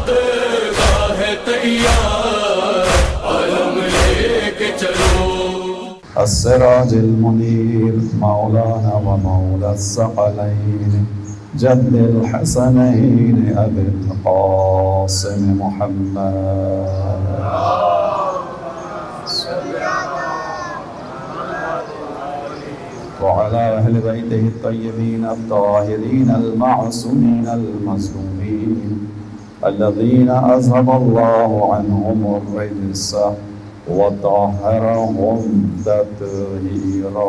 عقیدہ ہے تیار علم لے کے چلو. السراج المنیر مولانا و مولا الثقلین جد الحسنین ابی القاسم محمد وعلى أهل بيته الطيبين الطاهرين المعصومين المظلومين الذين أذهب الله عنهم الرجس وطهرهم تطهيرا.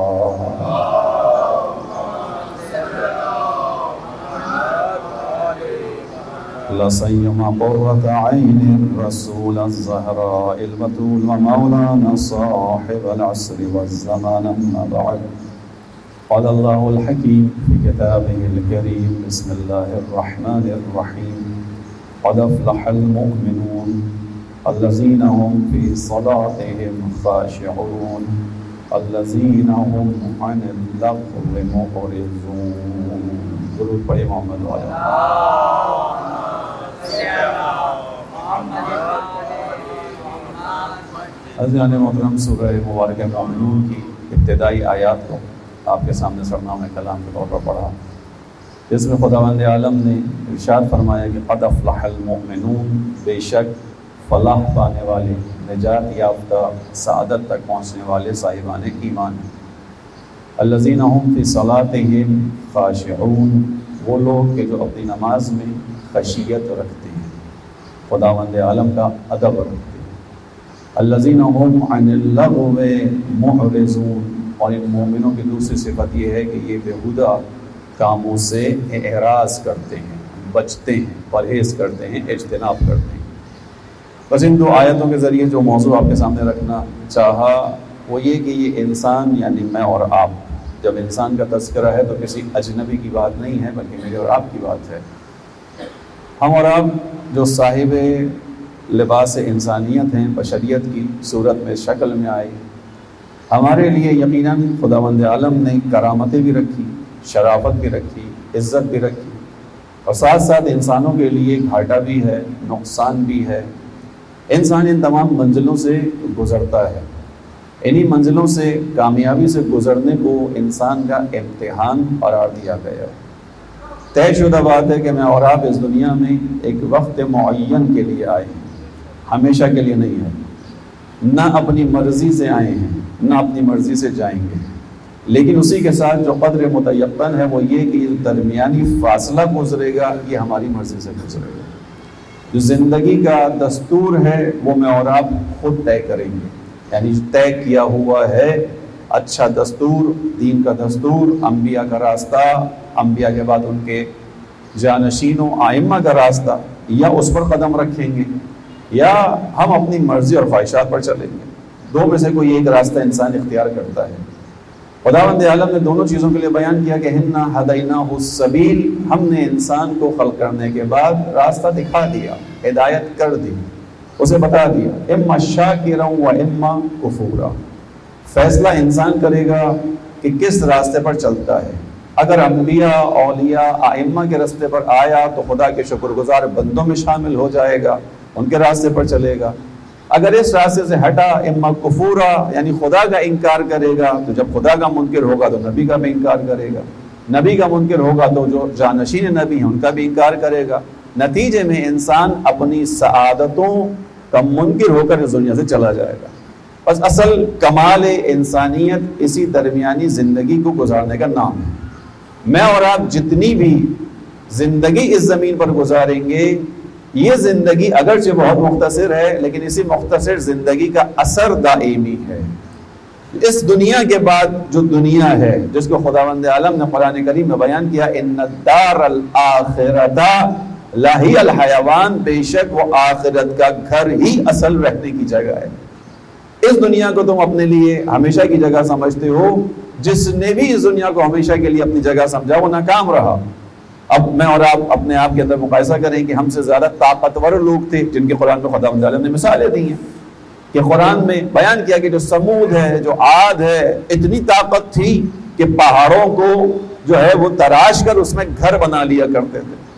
لا سيما قرة عين الرسول الزهراء البتول ومولانا صاحب العصر والزمان. أما بعد، قال الله الحكيم في كتابه الكريم بسم الله الرحمن الرحيم قد أفلح المؤمنون الذين هم في صلاتهم خاشعون الذين هم عن اللغو معرضون. درود پڑھیں محمد وعلیہ. حضرات محترم، سورہ مبارکہ مومنون کی ابتدائی آیات کو آپ کے سامنے سرنامہ کلام کے طور پر پڑھا، جس میں خداوند عالم نے ارشاد فرمایا کہ قد افلح المؤمنون، بے شک فلاح پانے والے، نجات یافتہ، سعادت تک پہنچنے والے صاحبان ایمان ہیں. الذین هم فی صلاتهم خاشعون، وہ لوگ کہ جو اپنی نماز میں خشیت رکھتے ہیں، خداوند عالم کا ادب رکھتے ہیں. الذین هم عن اللغو معرضون، اور ان مومنوں کی دوسری صفت یہ ہے کہ یہ بیہودہ کاموں سے اعراض کرتے ہیں، بچتے ہیں، پرہیز کرتے ہیں، اجتناب کرتے ہیں. بس ان دو آیتوں کے ذریعے جو موضوع آپ کے سامنے رکھنا چاہا وہ یہ کہ یہ انسان یعنی میں اور آپ، جب انسان کا تذکرہ ہے تو کسی اجنبی کی بات نہیں ہے بلکہ میرے اور آپ کی بات ہے. ہم اور آپ جو صاحب لباس انسانیت ہیں، بشریت کی صورت میں، شکل میں آئے، ہمارے لیے یقیناً خداوند عالم نے کرامتیں بھی رکھی، شرافت بھی رکھی، عزت بھی رکھی، اور ساتھ ساتھ انسانوں کے لیے گھاٹا بھی ہے، نقصان بھی ہے. انسان ان تمام منزلوں سے گزرتا ہے. انہی منزلوں سے، کامیابی سے گزرنے کو انسان کا امتحان قرار دیا گیا. طے شدہ بات ہے کہ میں اور آپ اس دنیا میں ایک وقت معین کے لیے آئے ہیں، ہمیشہ کے لیے نہیں ہے. نہ اپنی مرضی سے آئے ہیں، نہ اپنی مرضی سے جائیں گے. لیکن اسی کے ساتھ جو قدر متیقن ہے وہ یہ کہ یہ درمیانی فاصلہ گزرے گا، یہ ہماری مرضی سے گزرے گا. جو زندگی کا دستور ہے وہ میں اور آپ خود طے کریں گے. یعنی طے کیا ہوا ہے اچھا دستور، دین کا دستور، انبیاء کا راستہ، انبیاء کے بعد ان کے جانشینوں ائمہ کا راستہ، یا اس پر قدم رکھیں گے یا ہم اپنی مرضی اور خواہشات پر چلیں گے. دو میں سے کوئی ایک راستہ انسان اختیار کرتا ہے. خداوند عالم نے دونوں چیزوں کے لیے بیان کیا کہ اِنَّا هَدَيْنَاهُ السَّبِيلَ، ہم نے انسان کو خلق کرنے کے بعد راستہ دکھا دیا، ہدایت کر دی، اسے بتا دیا. اما شاکرا و اما کفورا، فیصلہ انسان کرے گا کہ کس راستے پر چلتا ہے. اگر انبیاء، اولیاء، ائمہ کے راستے پر آیا تو خدا کے شکر گزار بندوں میں شامل ہو جائے گا، ان کے راستے پر چلے گا. اگر اس راستے سے ہٹا، اما کفورا یعنی خدا کا انکار کرے گا، تو جب خدا کا منکر ہوگا تو نبی کا بھی انکار کرے گا، نبی کا منکر ہوگا تو جو جانشین نبی ہیں ان کا بھی انکار کرے گا. نتیجے میں انسان اپنی سعادتوں کا منکر ہو کر اس دنیا سے چلا جائے گا. بس اصل کمال انسانیت اسی درمیانی زندگی کو گزارنے کا نام ہے. میں اور آپ جتنی بھی زندگی اس زمین پر گزاریں گے، یہ زندگی اگرچہ بہت مختصر ہے لیکن اسی مختصر زندگی کا اثر دائمی ہے. اس دنیا کے بعد جو دنیا ہے جس کو خداوند عالم نے قرآن کریم میں بیان کیا، ان الدار الاخرۃ لاہی الحیوان، بے شک وہ آخرت کا گھر ہی اصل رہنے کی جگہ ہے. اس دنیا کو تم اپنے لیے ہمیشہ کی جگہ سمجھتے ہو، جس نے بھی اس دنیا کو ہمیشہ کے لیے اپنی جگہ سمجھا وہ ناکام رہا. اب میں اور آپ اپنے آپ کے اندر مقایسہ کریں کہ ہم سے زیادہ طاقتور لوگ تھے جن کے قرآن میں خداوند عالم نے مثالیں دی ہیں کہ قرآن میں بیان کیا کہ جو سمود ہے، جو عاد ہے، اتنی طاقت تھی کہ پہاڑوں کو جو ہے وہ تراش کر اس میں گھر بنا لیا کرتے تھے.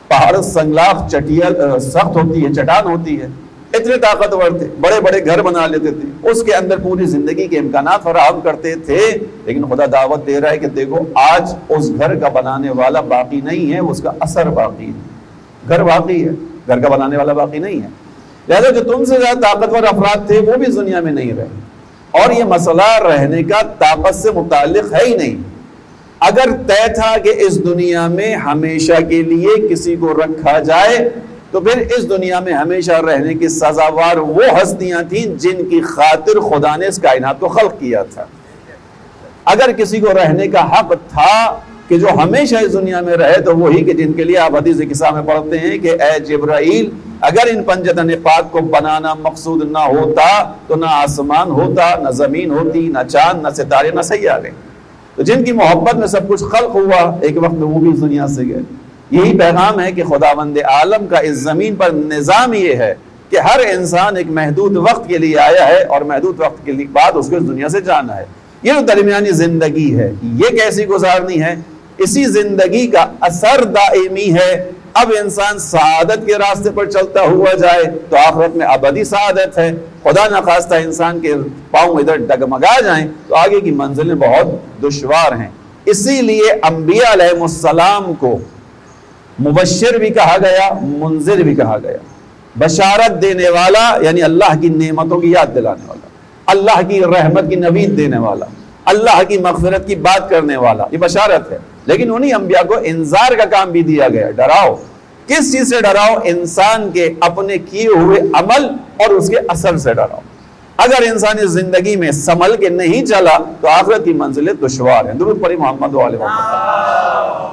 پہاڑ سنگلاخ چٹیل سخت ہوتی ہے، چٹان ہوتی ہے، اتنے طاقتور تھے، بڑے بڑے گھر بنا لیتے تھے، اس کے اندر پوری زندگی کے امکانات فراہم کرتے تھے، لیکن خدا دعوت دے رہا ہے کہ دیکھو آج اس گھر کا بنانے والا باقی نہیں ہے، اس کا اثر باقی ہے۔ گھر باقی ہے، گھر کا بنانے والا باقی نہیں ہے، لہذا جو تم سے زیادہ طاقتور افراد تھے وہ بھی اس دنیا میں نہیں رہے۔ اور یہ مسئلہ رہنے کا طاقت سے متعلق ہے ہی نہیں، اگر طے تھا کہ اس دنیا میں ہمیشہ کے لیے کسی کو رکھا جائے تو پھر اس دنیا میں ہمیشہ رہنے کی سزاوار وہ ہستیاں تھیں جن کی خاطر خدا نے اس کائنات کو خلق کیا تھا۔ اگر کسی کو رہنے کا حق تھا کہ جو ہمیشہ اس دنیا میں رہے تو وہی کہ جن کے لیے آپ حدیث قصہ میں پڑھتے ہیں کہ اے جبرائیل اگر ان پنجتن پاک کو بنانا مقصود نہ ہوتا تو نہ آسمان ہوتا، نہ زمین ہوتی، نہ چاند، نہ ستارے، نہ سیارے۔ تو جن کی محبت میں سب کچھ خلق ہوا ایک وقت میں وہ بھی اس دنیا سے گئے۔ یہی پیغام ہے کہ خداوند عالم کا اس زمین پر نظام یہ ہے کہ ہر انسان ایک محدود وقت کے لیے آیا ہے اور محدود وقت کے بعد اس کو اس دنیا سے جانا ہے۔ یہ جو درمیانی زندگی ہے یہ کیسی گزارنی ہے، اسی زندگی کا اثر دائمی ہے۔ اب انسان سعادت کے راستے پر چلتا ہوا جائے تو آخرت میں ابدی سعادت ہے، خدا نخواستہ انسان کے پاؤں ادھر ڈگمگا جائیں تو آگے کی منزلیں بہت دشوار ہیں۔ اسی لیے انبیاء علیہ السلام کو مبشر بھی کہا گیا، منذر بھی کہا گیا۔ بشارت دینے والا یعنی اللہ کی نعمتوں کی یاد دلانے والا، اللہ کی رحمت کی نوید دینے والا، اللہ کی مغفرت کی بات کرنے والا، یہ بشارت ہے۔ لیکن انہی انبیاء کو انذار کا کام بھی دیا گیا، ڈراؤ۔ کس چیز سے ڈراؤ؟ انسان کے اپنے کیے ہوئے عمل اور اس کے اثر سے ڈراؤ۔ اگر انسان اس زندگی میں سنبھل کے نہیں چلا تو آخرت کی منزلیں دشوار ہیں۔ درود پڑھی محمد و آل محمد۔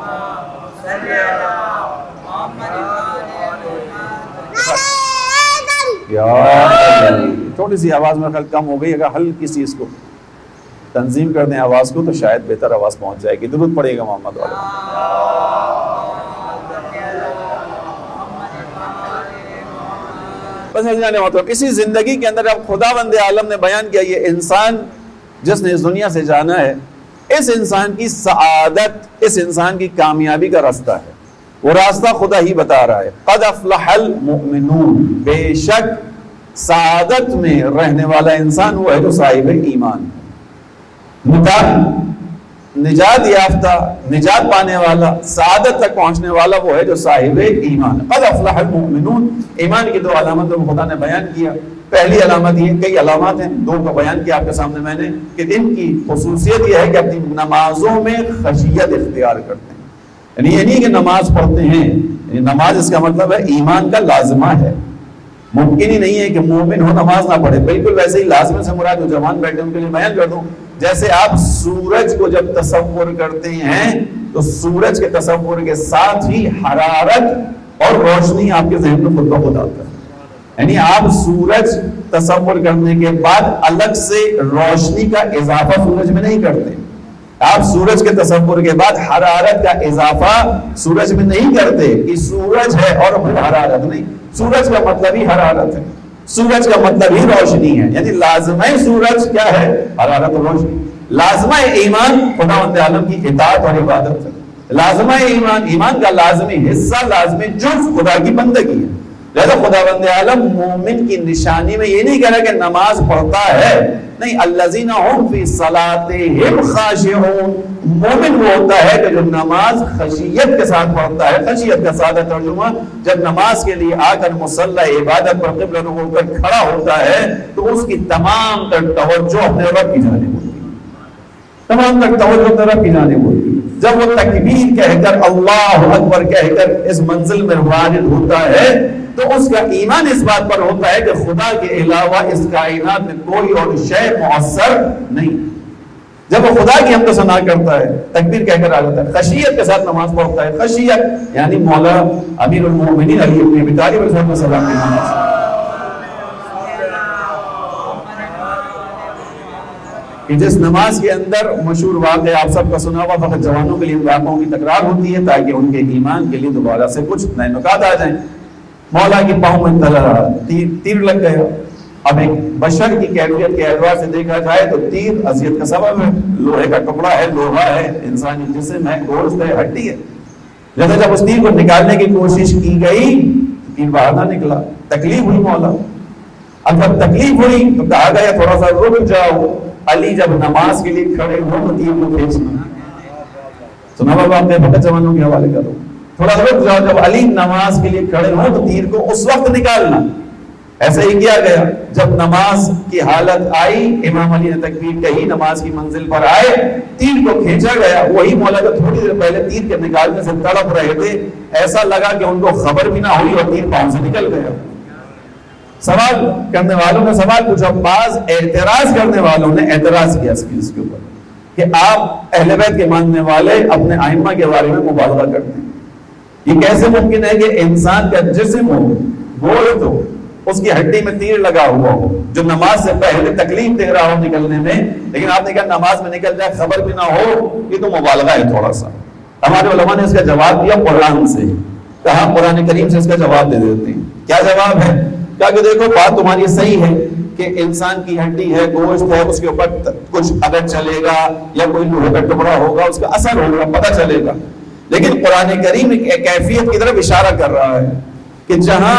چھوٹی سی آواز میں خیال کم ہو گئی، اگر ہلکی سی اس کو تنظیم کر دیں آواز کو تو شاید بہتر آواز پہنچ جائے گی۔ درود پڑھیے گا محمد والے۔ بس مطلب اسی زندگی کے اندر اب خداوند عالم نے بیان کیا یہ انسان جس نے اس دنیا سے جانا ہے، اس انسان کی سعادت، اس انسان کی کامیابی کا راستہ ہے، وہ راستہ خدا ہی بتا رہا ہے۔ قد افلح المؤمنون، بے شک سعادت میں رہنے والا انسان وہ ہے جو صاحب ایمان، نجات یافتہ، نجات پانے والا، سعادت تک پہنچنے والا وہ ہے جو صاحب ایمان۔ قد افلح المؤمنون، ایمان کی دو علامتوں کو خدا نے بیان کیا۔ پہلی علامت یہ، کئی علامات ہیں، دو کا بیان کیا آپ کے سامنے میں نے، کہ ان کی خصوصیت یہ ہے کہ اپنی نمازوں میں خشیت اختیار کرتے ہیں۔ یعنی یہ نہیں کہ نماز پڑھتے ہیں، یعنی نماز اس کا مطلب ہے ایمان کا لازمہ ہے۔ ممکن ہی نہیں ہے کہ مومن ہو نماز نہ پڑھے، بالکل ویسے ہی لازمہ سے مراد جو جوان بیٹھے ان کے لیے بیان کر دوں، جیسے آپ سورج کو جب تصور کرتے ہیں تو سورج کے تصور کے ساتھ ہی حرارت اور روشنی آپ کے ذہن میں خود بخود آتا ہے۔ یعنی آپ سورج تصور کرنے کے بعد الگ سے روشنی کا اضافہ سورج میں نہیں کرتے، آپ سورج کے تصور کے بعد حرارت کا اضافہ سورج میں نہیں کرتے کہ سورج ہے اور حرارت نہیں۔ سورج کا مطلب ہی حرارت ہے، سورج کا مطلب ہی روشنی ہے، یعنی لازمہ سورج کیا ہے؟ حرارت اور روشنی۔ لازمہ ایمان خداوند عالم کی اطاعت اور عبادت ہے۔ لازمہ ایمان، ایمان کا لازمی حصہ، لازمی جزء خدا کی بندگی ہے۔ لہذا خداوند عالم مومن کی نشانی میں یہ نہیں کہہ رہا کہ نماز پڑھتا ہے، نہیں، الذین هم فی صلاتہم خاشعون، مومن وہ ہوتا ہے کہ جو نماز خشیت کے ساتھ پڑھتا ہے۔ خشیت کا سادہ ترجمہ، جب نماز کے لیے آ کر مصلی عبادت پر قبلہ ہو کر کھڑا ہوتا ہے تو اس کی تمام تر توجہ اپنے رب کی جانب ہوتی ہے، تمام تر توجہ اپنے رب کی جانب ہوتی ہے۔ جب وہ تکبیر کہہ کر اللہ اکبر کہہ کر اس منزل میں وارد ہوتا ہے تو اس کا ایمان اس بات پر ہوتا ہے کہ خدا کے علاوہ اس کائنات میں کوئی اور شے مؤثر نہیں۔ جب وہ خدا کی حمد و ثنا کرتا ہے، تکبیر کہہ کر آ جاتا ہے، خشیت کے ساتھ نماز پڑھتا ہے۔ خشیت یعنی مولا امیر المومنین علی بن ابی طالب علیہ السلام کی نماز، کہ جس نماز کے اندر مشہور واقعہ آپ سب کا سنا ہوا، فقط جوانوں کے لیے واقعوں کی تکرار ہوتی ہے تاکہ ان کے ایمان کے لیے دوبارہ سے کچھ نئے نکات آ جائیں۔ مولا کی پاؤں میں تیر لگ گیا۔ اب ایک بشر کی کیفیت کے اعتبار سے دیکھا جائے تو تیر اذیت کا سبب ہے، لوہے کا ٹکڑا ہے، لوہا ہے، انسانی جسم ہے، گوشت ہے، ہڈی ہے، جیسے جب اس تیر کو نکالنے کی کوشش کی گئی تیر باہر نہ نکلا، تکلیف ہوئی مولا. اب جب تکلیف ہوئی تو کہا گیا تھوڑا سا رک جاؤ، علی جب نماز کے لیے کھڑے ہو تو تیر کو کھینچنا. سنا بابا آپ نے بکت زمانوں کے حوالے کرو، تھوڑا رک جاؤ، جب علی نماز کے لیے کھڑے ہو تو تیر کو اس وقت نکالنا. ایسا ہی کیا گیا. جب نماز کی حالت آئی، امام علی نے تکبیر کہی، نماز کی منزل پر آئے، تیر کو کھینچا گیا. وہی مولا جو تھوڑی دیر پہلے تیر کے نکالنے سے تڑپ رہے تھے، ایسا لگا کہ ان کو خبر بھی نہ ہوئی اور تیر پاؤں سے نکل گیا. سوال کرنے والوں نے سوال پوچھا، بعض اعتراض کرنے والوں نے اعتراض کیا اس کے اوپر کہ آپ اہل بیت کے ماننے والے اپنے ائمہ کے بارے میں مبالغہ کرتے ہیں. یہ کیسے ممکن ہے کہ انسان کا جسم ہو، گوشت ہو، اس کی ہڈی میں تیر لگا ہوا ہو، جو نماز سے پہلے تکلیف دے رہا ہو نکلنے میں، لیکن آپ نے کہا نماز میں نکل جائے خبر بھی نہ ہو، یہ تو مبالغہ ہے تھوڑا سا. ہمارے علماء نے اس کا جواب دیا قرآن سے، کہا قرآن کریم سے اس کا جواب دے دیتے ہیں. کیا جواب ہے؟ کہا کہ دیکھو بات تمہاری صحیح ہے کہ انسان کی ہڈی ہے، گوشت ہے، اس کے اوپر کچھ اگر چلے گا یا کوئی لوہے کا ٹکڑا ہوگا اس کا اثر ہوگا، پتہ چلے گا. لیکن قرآن کریم ایک کیفیت کی طرف اشارہ کر رہا ہے کہ جہاں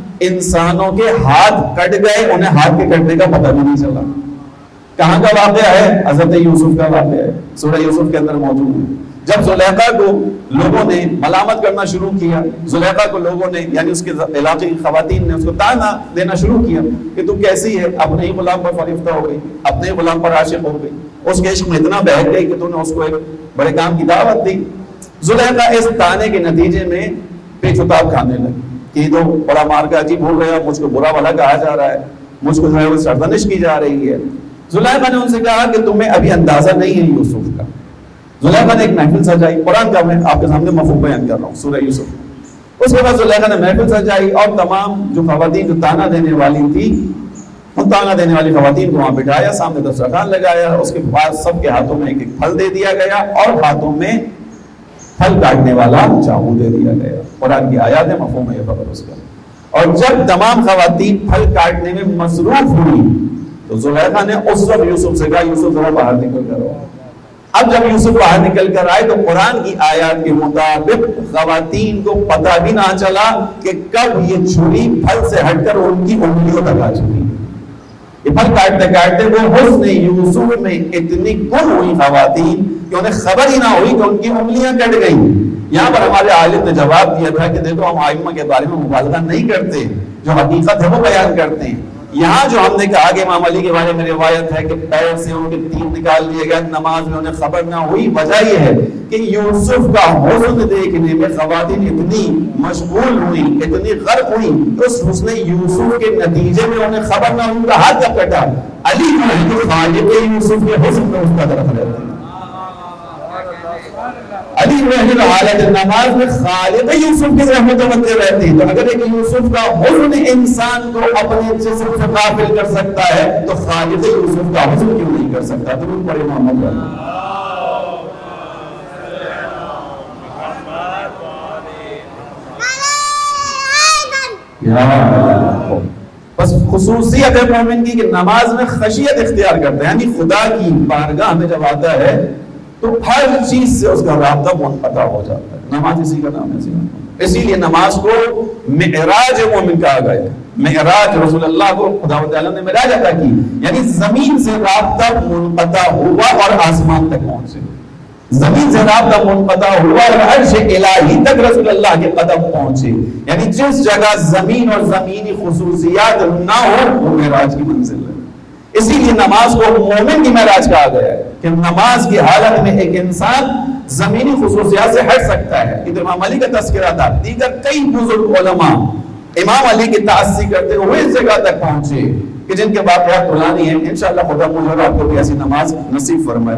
انسانوں کے ہاتھ کٹ گئے انہیں ہاتھ کے کٹنے کا پتہ بھی نہیں چلا. کہاں کا واقعہ ہے؟ حضرت یوسف کا واقعہ ہے، سورہ یوسف کے اندر موجود ہے. جب زلیخا کو لوگوں نے ملامت کرنا شروع کیا، زلیخا کو لوگوں نے یعنی اس کے علاقے کی خواتین نے اس کو تانا دینا شروع کیا کہ تو کیسی ہے، اپنے ہی غلام پر فریفتہ ہو گئی، اپنے ہی غلام پر عاشق ہو گئی، اس کے عشق میں اتنا بہہ گئی کہ تو نے اس کو ایک بڑے کام کی دعوت دی. زلیخا اس تانے کے نتیجے میں پیچ اتاب کھانے لگی کہ تو بڑا مار کا عجیب ہو گیا، مجھ کو برا بھلا کہا جا رہا ہے، مجھ کو جو ہے وہ سرزنش کی جا رہی ہے. زلیخا نے ان سے کہا کہ تمہیں ابھی اندازہ نہیں ہے یوسف کا. زلیخا نے ایک محفل سجائی، قرآن کا میں آپ کے سامنے مفہوم بیان کر رہا ہوں، سورہ یوسف. اس کے بعد زلیخا نے محفل سجائی اور تمام جو خواتین جو تانا دینے والی تھی ان تانا دینے والی خواتین کو وہاں بٹھایا، سامنے دسترخوان لگایا. اس کے بعد سب کے ہاتھوں میں ایک ایک پھل دے دیا گیا اور ہاتھوں میں پھل کاٹنے والا چاقو دے دیا گیا. قرآن کی آیات ہے، مفہوم ہے یہ خبر اس کا. اور جب تمام خواتین پھل کاٹنے میں مصروف ہوئی تو زلیخا نے اس وقت یوسف سے کہا یوسف ذرا باہر نکل کر آؤ. اب جب یوسف باہر نکل کر آئے تو قرآن کی آیات کے مطابق خواتین کو پتہ بھی نہ چلا کہ کب یہ چھری پھل سے ہٹ کر ان کی انگلیوں تک آ چکی. یہ پھل کاٹتے کاٹتے وہ حسن یوسف میں اتنی گم ہوئی خواتین کہ انہیں خبر ہی نہ ہوئی کہ ان کی انگلیاں کٹ گئیں. یہاں پر ہمارے عالم نے جواب دیا تھا کہ دیکھو ہم ائمہ کے بارے میں مبالغہ نہیں کرتے، جو حقیقت ہے وہ بیان کرتے ہیں. یہاں جو ہم نے کہا کہ امام علی کے بارے میں روایت ہے کہ پیر سے ان کے تیر نکال لیے گئے، نماز میں انہیں خبر نہ ہوئی، وجہ یہ ہے کہ یوسف کا حسن دیکھنے میں خواتین اتنی مشغول ہوئی، اتنی غرق ہوئی کہ اس حسن یوسف کے نتیجے میں انہیں خبر نہ ہوئی ان کا ہاتھ کب کٹا. علی جو خالق یوسف کے حسن میں اس کا درخت رہتے ہیں. علی رحمۃ حالت نماز میں خالق یوسف کی طرف متوجہ رہتی ہے. تو اگر ایک یوسف کا حسن انسان کو اپنے جسم سے غافل کر سکتا ہے تو خالق یوسف کا حسن کیوں نہیں کر سکتا؟ تو ان پر محمد بس خصوصیت ہے مومن کی کہ نماز میں خشیت اختیار کرتے ہیں، یعنی خدا کی بارگاہ میں جب آتا ہے تو ہر چیز سے اس کا رابطہ منقطع ہو جاتا ہے. نماز اسی کا نام ہے. اسی لیے نماز کو معراج مومن کہا گیا ہے. معراج رسول اللہ کو خدا تعالی نے معراج عطا کی، یعنی زمین سے رابطہ منقطع ہوا اور آسمان تک پہنچے. زمین سے رابطہ منقطع ہوا اور عرش الہی تک رسول اللہ کے قدم پہنچے. یعنی جس جگہ زمین اور زمینی خصوصیات نہ ہو وہ معراج کی منزل ہے. اسی لیے نماز کو مومن کی معراج کہا گیا ہے کہ نماز کی حالت میں ایک انسان زمینی خصوصیات سے ہٹ سکتا ہے. امام علی کا تذکرہ تھا، دیگر کئی بزرگ علماء امام علی کی تعصی کرتے ہوئے اس جگہ تک پہنچے کہ جن کے واقعات طولانی ہیں. انشاءاللہ خدا مجھے اور آپ کو بھی ایسی نماز نصیب فرمائے.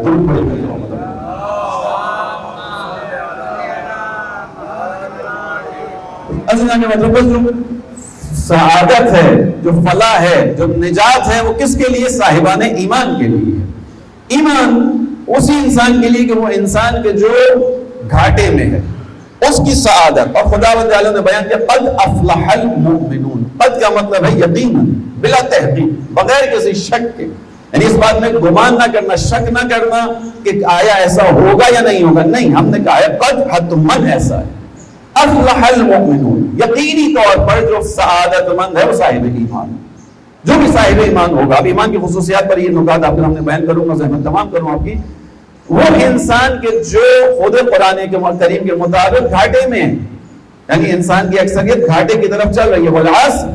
مطلب جو سعادت ہے، جو فلاح ہے، جو نجات ہے، وہ کس کے لیے؟ صاحبان ایمان کے لیے. ایمان اسی انسان کے لیے کہ وہ انسان کے جو گھاٹے میں ہے اس کی سعادت. اور خداوند تعالی نے بیان کیا قد افلح المؤمنون. قد کا مطلب ہے یقینا، بلا تحقیق، بغیر کسی شک کے، یعنی اس بات میں گمان نہ کرنا، شک نہ کرنا کہ آیا ایسا ہوگا یا نہیں ہوگا. نہیں، ہم نے کہا ہے قد حتمن ایسا ہے. افلح المؤمنون، یقینی طور پر جو سعادت مند ہے وہ صاحب ایمان ہے. جو بھی صاحب ایمان ہوگا، اب ایمان کی خصوصیات پر یہ نکات آپ کو ہم نے بیان کروں گا، زحمت تمام کروں آپ کی. وہ انسان کے جو خود قرآن کریم کے مطابق گھاٹے میں ہے، یعنی انسان کی اکثریت گھاٹے کی طرف چل رہی ہے. والعصر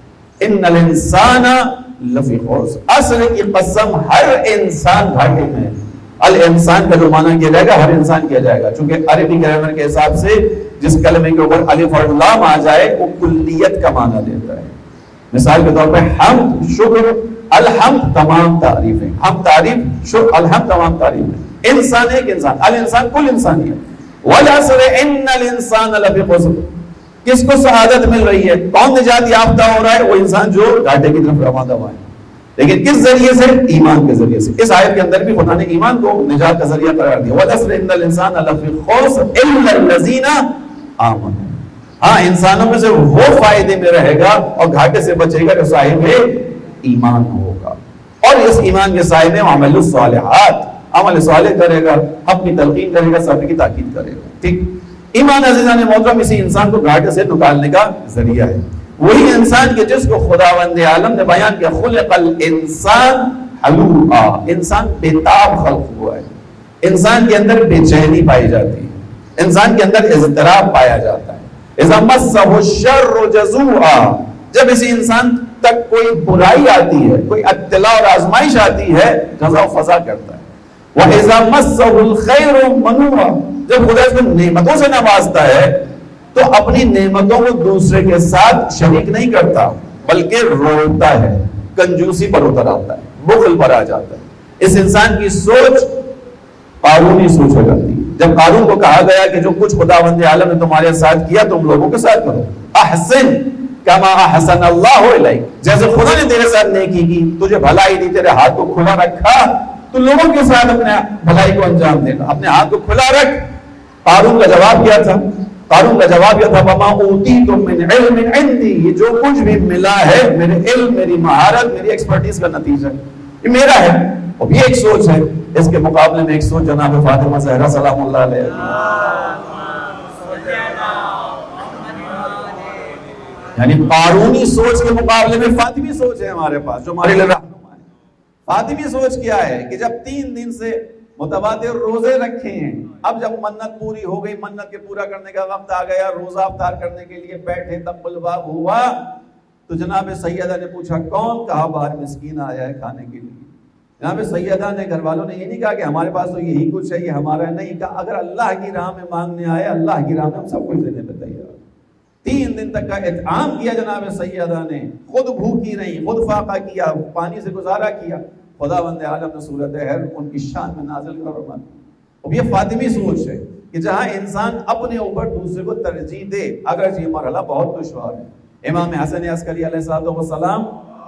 ان الانسان لفی خسر، عصر کی قسم ہر انسان گھاٹے میں ہے. الانسان کا جو معنی کیا جائے گا ہر انسان کیا جائے گا، چونکہ عربی گرامر کے حساب سے جس کلمے کے اوپر الف اور لام آ جائے وہ کلیت کا معنی دیتا ہے. مثال کے طور پہ حمد، شکر، الحمد تمام تعریفیں، ہم تعریف، شکر، الحمد تمام تعریفیں. انسان ایک انسان، الانسان کل انسانیت. والعصر ان الانسان لفی خسر، کس کو سعادت مل رہی ہے، کون نجات یافتہ ہو رہا ہے؟ وہ انسان جو گھاٹے کی طرف روانہ ہوا ہے. لیکن کس ذریعے سے؟ ایمان کے ذریعے سے. اس آیت کے اندر بھی خدا نے ایمان کو نجات کا ذریعہ قرار دیا. والعصر ان الانسان لفی خسر الا الذین آمنوا، ہاں انسانوں میں سے وہ فائدے میں رہے گا اور گھاٹے سے بچے گا جو صاحب ایمان ہوگا. اور اس ایمان کے سائے میں عمل الصالحات، عمل صالح کرے گا، اپنی تلقین کرے گا، صبر کی تاکید کرے گا. ٹھیک، ایمان عزیزان محترم اسی انسان کو گھاٹے سے نکالنے کا ذریعہ ہے. وہی انسان کے جس کو خداوند عالم نے بیان کیا خلق الانسان حلوعا، انسان بےتاب خلق ہوا ہے. انسان کے اندر بے چینی پائی جاتی ہے، انسان کے اندر اضطراب پایا جاتا ہے. اذا مسہ الشر جزوعا، جب اسی انسان تک کوئی برائی آتی ہے، کوئی ابتلا اور آزمائش آتی ہے، جزا و فضا کرتا ہے. وَإِذَا مَسَّهُ الْخَيْرُ مَنُوعًا، جب خدا اس کو نعمتوں سے نوازتا ہے تو اپنی نعمتوں کو دوسرے کے ساتھ شریک نہیں کرتا بلکہ روتا ہے، کنجوسی پر اتر آتا ہے، بخل پر آ جاتا ہے. اس انسان کی سوچ قارونی سوچ ہو جاتی ہے. جب قارون کو کہا گیا کہ جو کچھ خداوند عالم نے تمہارے ساتھ کیا تم لوگوں کے ساتھ کرو، احسن کما احسن اللہ الیک، جیسے خدا نے تیرے ساتھ نیکی کی، تجھے بھلائی دی، تیرے ہاتھ کو کھلا رکھا، تو لوگوں کے ساتھ اپنے بھلائی کو انجام دینا، اپنے ہاتھ کو کھلا رکھ. قارون کا جواب کیا تھا؟ قارون کا جواب یہ تھا وما اوتیتم من علم عندی، یہ جو کچھ بھی ملا ہے میرے علم، میری مہارت، میری ایکسپرٹیز کا نتیجہ، یہ میرا ہے. اور یہ ایک سوچ ہے. اس کے مقابلے میں ایک سوچ جناب فاطمہ زہرا سلام اللہ علیہ، یعنی قارونی سوچ کے مقابلے میں فاطمی سوچ ہے ہمارے پاس جو ہمارے لیے رہنما ہے. فاطمی سوچ کیا ہے کہ جب 3 دن سے متواتر روزے رکھے ہیں، اب جب منت پوری ہو گئی، منت کے پورا کرنے کا وقت آ گیا، روزہ افطار کرنے کے لیے بیٹھے، تب الباب ہوا تو جناب سیدہ نے پوچھا کون؟ کہا باہر مسکین آیا ہے کھانے کے لیے. جناب سیدہ نے، گھر والوں نے یہ نہیں کہا کہ ہمارے پاس تو یہی کچھ ہے، یہ ہمارا ہے، نہیں کہا اگر اللہ کی راہ میں مانگنے آئے، اللہ کی راہ میں ہم سب کچھ دینے پہ تیار. 3 دن تک کا اطعام کیا جناب سیدہ نے، خود بھوکی رہی، خود فاقہ کیا، پانی سے گزارا کیا. خداوند عالم نے صورت حل ان کی شان میں نازل کر فرمایا. اب یہ فاطمی سوچ ہے کہ جہاں انسان اپنے اوپر دوسرے کو ترجیح دے، اگرچہ یہ مرحلہ بہت دشوار ہے. امام حسن عسکری علیہ السلام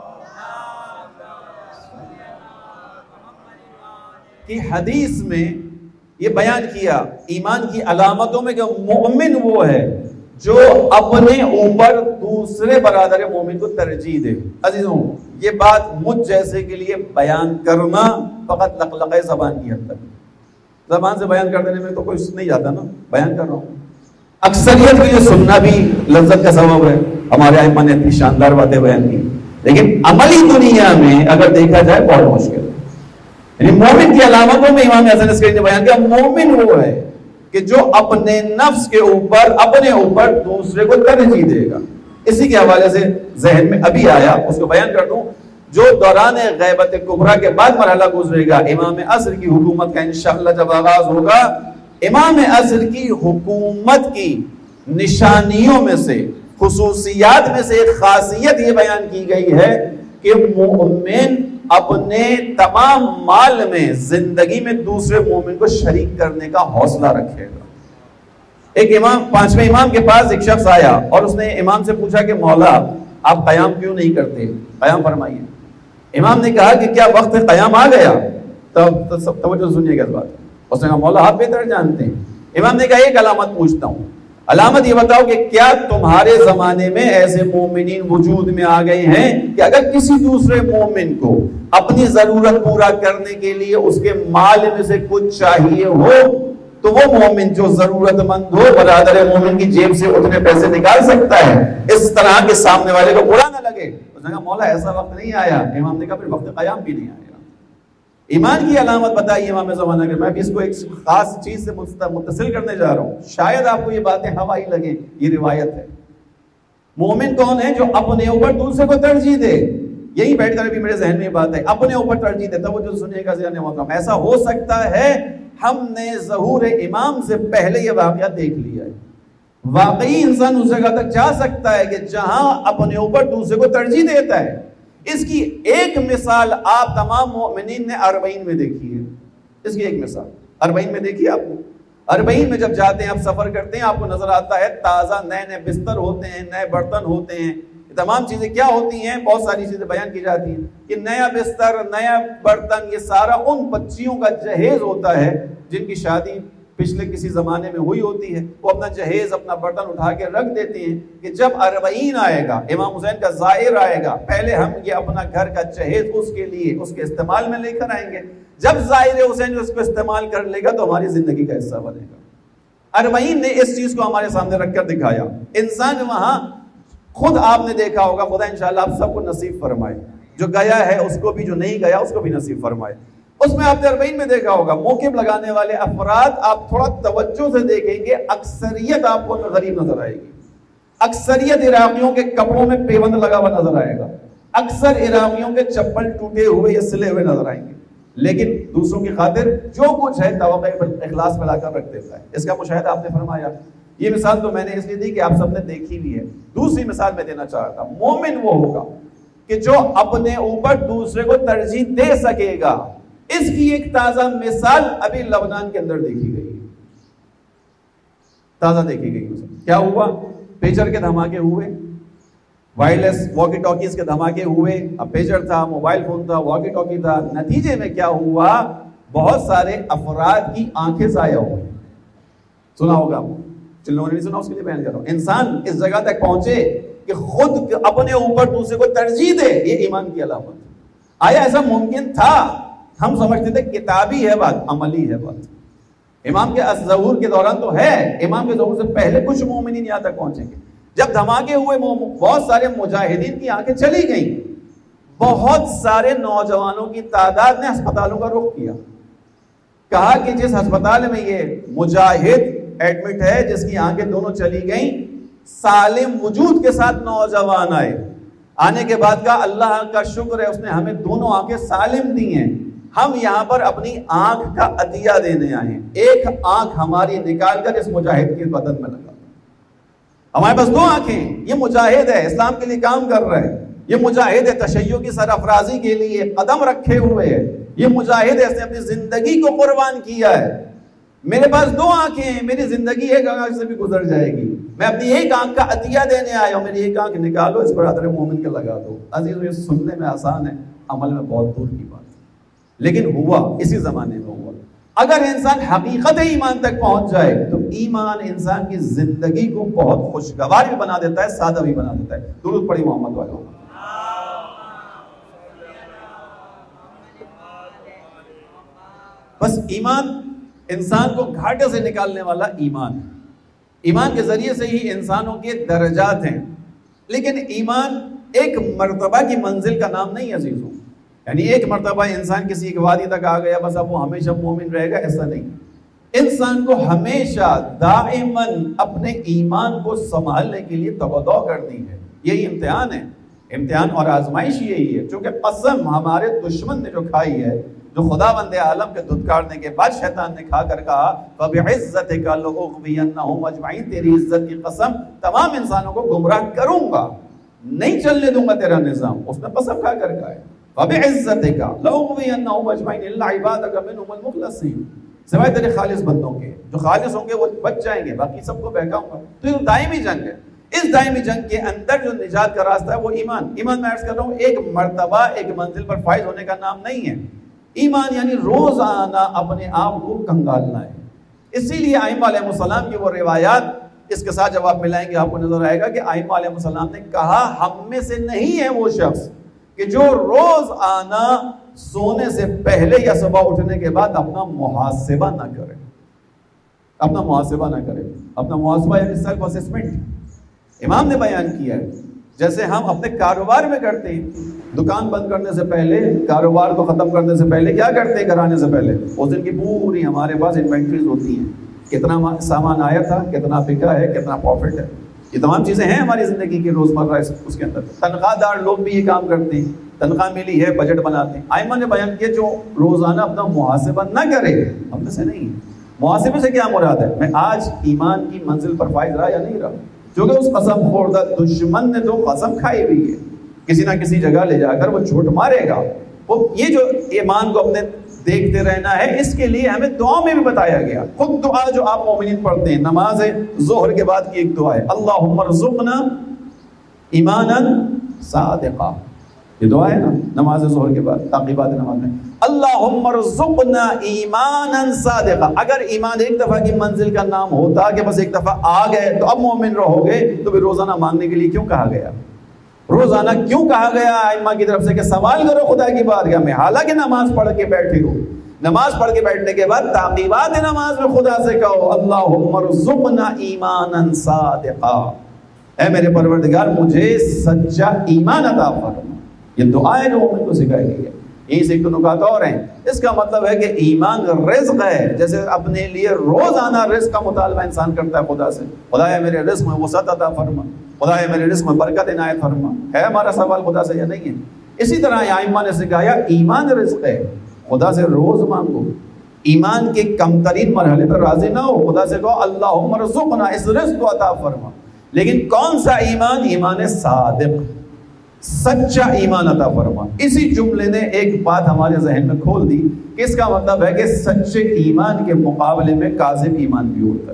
کی حدیث میں یہ بیان کیا ایمان کی علامتوں میں کہ مومن وہ ہے جو اپنے اوپر دوسرے برادر مومن کو ترجیح دے. عزیزوں یہ بات مجھ جیسے کے لیے بیان کرنا فقط لقلقہ زبان کی حد تک، زبان سے بیان کر دینے میں تو کوئی نہیں جاتا نا، بیان کر رہا ہوں. اکثریت کو یہ سننا بھی لذت کا سبب ہے. ہمارے ائمہ نے اتنی شاندار باتیں بیان کی، لیکن عملی دنیا میں اگر دیکھا جائے بہت مشکل ہے. یعنی مومن کی علامتوں میں امام حسن عسکری نے بیان کیا مومن وہ ہے کہ جو اپنے نفس کے اوپر، اپنے اوپر دوسرے کو ترجیح دے گا. اسی کے حوالے سے ذہن میں ابھی آیا، اس کو بیان کر دوں. جو دوران غیبت کبریٰ کے بعد مرحلہ گزرے گا، امام عصر کی حکومت کا انشاءاللہ جب آغاز ہوگا، امام عصر کی حکومت کی نشانیوں میں سے، خصوصیات میں سے ایک خاصیت یہ بیان کی گئی ہے کہ مومن اپنے تمام مال میں، زندگی میں دوسرے مومن کو شریک کرنے کا حوصلہ رکھے گا. ایک امام، 5ویں امام کے پاس ایک شخص آیا اور اس نے امام سے پوچھا کہ مولا آپ قیام کیوں نہیں کرتے، قیام فرمائیے. امام نے کہا کہ کیا وقت قیام آ گیا؟ توجہ سنیے گا اس بات. اس نے کہا مولا آپ بہتر جانتے ہیں. امام نے کہا ایک علامت پوچھتا ہوں، علامت یہ بتاؤ کہ کیا تمہارے زمانے میں ایسے مومنین وجود میں آ گئے ہیں کہ اگر کسی دوسرے مومن کو اپنی ضرورت پورا کرنے کے لیے اس کے مال میں سے کچھ چاہیے ہو تو وہ مومن جو ضرورت مند ہو برادر مومن کی جیب سے اتنے پیسے نکال سکتا ہے، اس طرح کے سامنے والے کو برا نہ لگے. اس نے کہا مولا ایسا وقت نہیں آیا. امام نے کہا پھر وقت قیام بھی نہیں آئے گا. ایمان کی علامت بتائی امام زمانہ کے. میں بھی اس کو ایک خاص چیز سے متصل کرنے جا رہا ہوں، شاید آپ کو یہ باتیں ہوائی لگیں، یہ روایت ہے. مومن کون ہے؟ جو اپنے اوپر دوسرے کو ترجیح دے. یہی بیٹھ کر بھی میرے ذہن میں یہ بات ہے، اپنے اوپر ترجیح دے. توجہ سنیے گا ذہن محترم. ایسا ہو سکتا ہے ہم نے ظہور امام سے پہلے یہ واقعہ دیکھ لیا ہے. واقعی انسان اس جگہ تک جا سکتا ہے کہ جہاں اپنے اوپر دوسرے کو ترجیح دیتا ہے. اس کی ایک مثال آپ تمام مومنین نے 40 میں دیکھی ہے. اس کی ایک مثال 40 میں دیکھی آپ کو. 40 میں جب جاتے ہیں، آپ سفر کرتے ہیں، آپ کو نظر آتا ہے تازہ نئے نئے بستر ہوتے ہیں، نئے برتن ہوتے ہیں. تمام چیزیں کیا ہوتی ہیں؟ بہت ساری چیزیں بیان کی جاتی ہیں کہ نیا بستر، نیا برتن، یہ سارا ان بچیوں کا جہیز ہوتا ہے جن کی شادی پچھلے کسی زمانے میں ہوئی ہوتی ہے. وہ اپنا جہیز، اپنا برتن اٹھا کے رکھ دیتے ہیں کہ جب 40 آئے گا، امام حسین کا زائر آئے گا، پہلے ہم یہ اپنا گھر کا جہیز اس کے لیے، اس کے استعمال میں لے کر آئیں گے. جب زائر حسین اس کو استعمال کر لے گا تو ہماری زندگی کا حصہ بنے گا. 40 نے اس چیز کو ہمارے سامنے رکھ کر دکھایا. انسان وہاں خود آپ نے دیکھا ہوگا. خدا انشاءاللہ آپ سب کو نصیب فرمائے، جو گیا ہے اس کو بھی، جو نہیں گیا اس کو بھی نصیب فرمائے. اس میں آپ نے 40 میں دیکھا ہوگا موقف لگانے والے افراد آپ تھوڑا توجہ سے دیکھیں گے، اکثریت آپ کو غریب نظر آئے گی. اکثریت عراقیوں کے کپڑوں میں پیوند لگا ہوا نظر آئے گا. اکثر عراقیوں کے چپل ٹوٹے ہوئے یا سلے ہوئے نظر آئیں گے. لیکن دوسروں کی خاطر جو کچھ ہے توقع اخلاص میں لا کر رکھ دیتا ہے. اس کا مشاہدہ آپ نے فرمایا. یہ مثال تو میں نے اس لیے دی کہ آپ سب نے دیکھی بھی ہے. دوسری مثال میں دینا چاہتا ہوں. مومن وہ ہوگا کہ جو اپنے اوپر دوسرے کو ترجیح دے سکے گا. اس کی ایک تازہ مثال ابھی لبنان کے اندر دیکھی گئی، تازہ دیکھی گئی. کیا ہوا؟ پیجر کے دھماکے ہوئے، وائرلیس واکی ٹاکیز کے دھماکے ہوئے. اب پیجر تھا، موبائل فون تھا، واکی ٹاکی تھا. نتیجے میں کیا ہوا؟ بہت سارے افراد کی آنکھیں ضائع ہوئی. سنا ہوگا، جن لوگوں نے نہیں سنا اس کے لیے بیان کر رہا ہوں. انسان اس جگہ تک پہنچے کہ خود اپنے اوپر دوسرے کو ترجیح دے. یہ ایمان کی علامت. آیا ایسا ممکن تھا؟ ہم سمجھتے تھے کتابی ہے بات، عملی ہے بات. امام کے ظہور کے دوران تو ہے، امام کے ظہور سے پہلے کچھ مومنین یہاں تک پہنچیں گے. جب دھماکے ہوئے بہت سارے مجاہدین کی آنکھیں چلی گئیں. بہت سارے نوجوانوں کی تعداد نے ہسپتالوں کا رخ کیا. کہا کہ جس ہسپتال میں یہ مجاہد ایڈمٹ ہے، جس کی آنکھیں دونوں چلی گئیں، سالم وجود کے ساتھ نوجوان آئے. آنے کے بعد کہا اللہ کا شکر ہے اس نے ہمیں دونوں آنکھیں سالم دی ہیں. ہم یہاں پر اپنی آنکھ کا عطیہ دینے آئے ہیں. ایک آنکھ ہماری نکال کر اس مجاہد کے بدن میں لگا. ہمارے پاس 2 آنکھیں. یہ مجاہد ہے، اسلام کے لیے کام کر رہا ہے. یہ مجاہد ہے، تشیع کی سرافرازی کے لیے قدم رکھے ہوئے ہے. یہ مجاہد ہے، اس نے اپنی زندگی کو قربان کیا ہے. میرے پاس 2 آنکھیں ہیں، میری زندگی ایک آنکھ سے بھی گزر جائے گی. میں اپنی ایک آنکھ کا عطیہ دینے آیا ہوں. میری ایک آنکھ نکالو، اس برادر مومن کے لگا دو. عزیزو، یہ سننے میں آسان ہے، عمل میں بہت دور کی بات ہے. لیکن ہوا، اسی زمانے میں ہوا. اگر انسان حقیقت ایمان تک پہنچ جائے تو ایمان انسان کی زندگی کو بہت خوشگوار بھی بنا دیتا ہے، سادہ بھی بنا دیتا ہے. درود پڑھی محمد والوں. بس ایمان انسان کو گھاٹے سے نکالنے والا ایمان ہے. ایمان کے ذریعے سے ہی انسانوں کے درجات ہیں. لیکن ایمان ایک مرتبہ کی منزل کا نام نہیں عزیزوں. یعنی ایک مرتبہ انسان کسی ایک وادی تک آ گیا بس اب وہ ہمیشہ مومن رہے گا، ایسا نہیں. انسان کو ہمیشہ دائماً اپنے ایمان کو سنبھالنے کے لیے توقع کرنی ہے. یہی امتحان ہے، امتحان اور آزمائش یہی ہے. چونکہ قسم ہمارے دشمن نے جو کھائی ہے، جو خداوند عالم کے دھتکارنے کے بعد شیطان نے کھا کر کہا فَبِعِزَّتِكَ لَأُغْوِيَنَّهُمْ أَجْمَعِينَ، تیری عزت کی قسم تمام انسانوں کو گمراہ کروں گا، نہیں چلنے دوں گا تیرا نظام. اس نے قسم کھا کر کہا ہے فَبِعِزَّتِكَ لَأُغْوِيَنَّهُمْ أَجْمَعِينَ إِلَّا عِبَادَكَ مِنْهُمُ الْمُخْلَصِينَ، سوائے تیرے خالص بندوں کے. جو خالص ہوں گے وہ بچ جائیں گے، باقی سب کو بہکاؤں گا. تو یہ دائمی جنگ ہے. اس دائمی جنگ کے اندر جو نجات کا راستہ ہے وہ ایمان. ایمان میں عرض کر رہا ہوں ایک مرتبہ ایک منزل پر فائز ہونے کا نام نہیں ہے. ایمان یعنی روزانہ اپنے آپ کو کنگالنا ہے. اسی لیے ائمہ علیہ السلام کی وہ روایات اس کے ساتھ جب آپ ملائیں گے آپ کو نظر آئے گا کہ ائمہ علیہ السلام نے کہا ہم میں سے نہیں ہے وہ شخص کہ جو روز آنا سونے سے پہلے یا صبح اٹھنے کے بعد اپنا محاسبہ نہ کرے. اپنا محاسبہ نہ کرے. اپنا محاسبہ یعنی سیلف اسسمنٹ امام نے بیان کیا ہے. جیسے ہم اپنے کاروبار میں کرتے ہیں, دکان بند کرنے سے پہلے, کاروبار کو ختم کرنے سے پہلے کیا کرتے ہیں؟ گھر آنے سے پہلے اس دن کی پوری ہمارے پاس انوینٹریز ہوتی ہیں, کتنا سامان آیا تھا, کتنا بکا ہے, کتنا پروفٹ ہے. یہ تمام چیزیں ہیں ہماری زندگی کی روزمرہ اس کے اندر. تنخواہ دار لوگ بھی یہ کام کرتے ہیں, تنخواہ ملی ہے بجٹ بناتے ہیں. ائمہ نے بیان کیا جو روزانہ اپنا محاسبہ نہ کرے ہم میں سے نہیں ہے. محاسبے سے کیا مراد ہے؟ میں آج ایمان کی منزل پر فائز رہا یا نہیں رہا؟ کیونکہ اس قسم خوردہ دشمن نے تو قسم کھائی ہوئی ہے, کسی نہ کسی جگہ لے جا کر وہ جھوٹ مارے گا. وہ یہ جو ایمان کو اپنے دیکھتے رہنا ہے, اس کے لیے ہمیں دعا میں بھی بتایا گیا. خود دعا جو آپ مومنین پڑھتے ہیں نماز ظہر کے بعد کی ایک دعا ہے, اللہم ارزقنا ایمانا صادقا. یہ دعا ہے نا نماز ظہر کے بعد, تعقیبات نماز میں, اللہم ارزقنا ایمانا صادقا. اگر ایمان ایک دفعہ کی منزل کا نام ہوتا کہ بس ایک دفعہ آ گئے تو اب مومن رہو گے, تو پھر روزانہ مانگنے کے لیے کیوں کہا گیا؟ روزانہ کیوں کہا گیا ائمہ کی طرف سے کہ سوال کرو خدا کی بارگاہ میں؟ حالانکہ نماز پڑھ کے بیٹھے ہو, نماز پڑھ کے بیٹھنے کے بعد تعقیبات نماز میں خدا سے کہو اللہم ارزقنا ایمانا صادقا, اے میرے پروردگار مجھے سچا ایمان عطا فرما. یہ دعا ہے جو مومن کو سکھائی گئی ہے. یہیں سے ایک دو نکات اور ہیں. اس کا مطلب ہے کہ ایمان رزق ہے. جیسے اپنے لیے روزانہ رزق کا مطالبہ انسان کرتا ہے خدا سے, خدایا میرے رزق میں وسعت عطا فرما, خدایا میرے رزق میں برکت عنایت فرما. ہے ہمارا سوال خدا سے یا نہیں ہے؟ اسی طرح ائمہ نے سکھایا ایمان رزق ہے, خدا سے روز مانگو. ایمان کے کم ترین مرحلے پر راضی نہ ہو, خدا سے کہو اللہم ارزقنا, اس رزق کو عطا فرما. لیکن کون سا ایمان؟ ایمان صادق, سچا ایمان عطا فرما. اسی جملے نے ایک بات ہمارے ذہن میں کھول دی کہ اس کا مطلب ہے کہ سچے ایمان کے مقابلے میں کاذب ایمان بھی ہوتا ہے.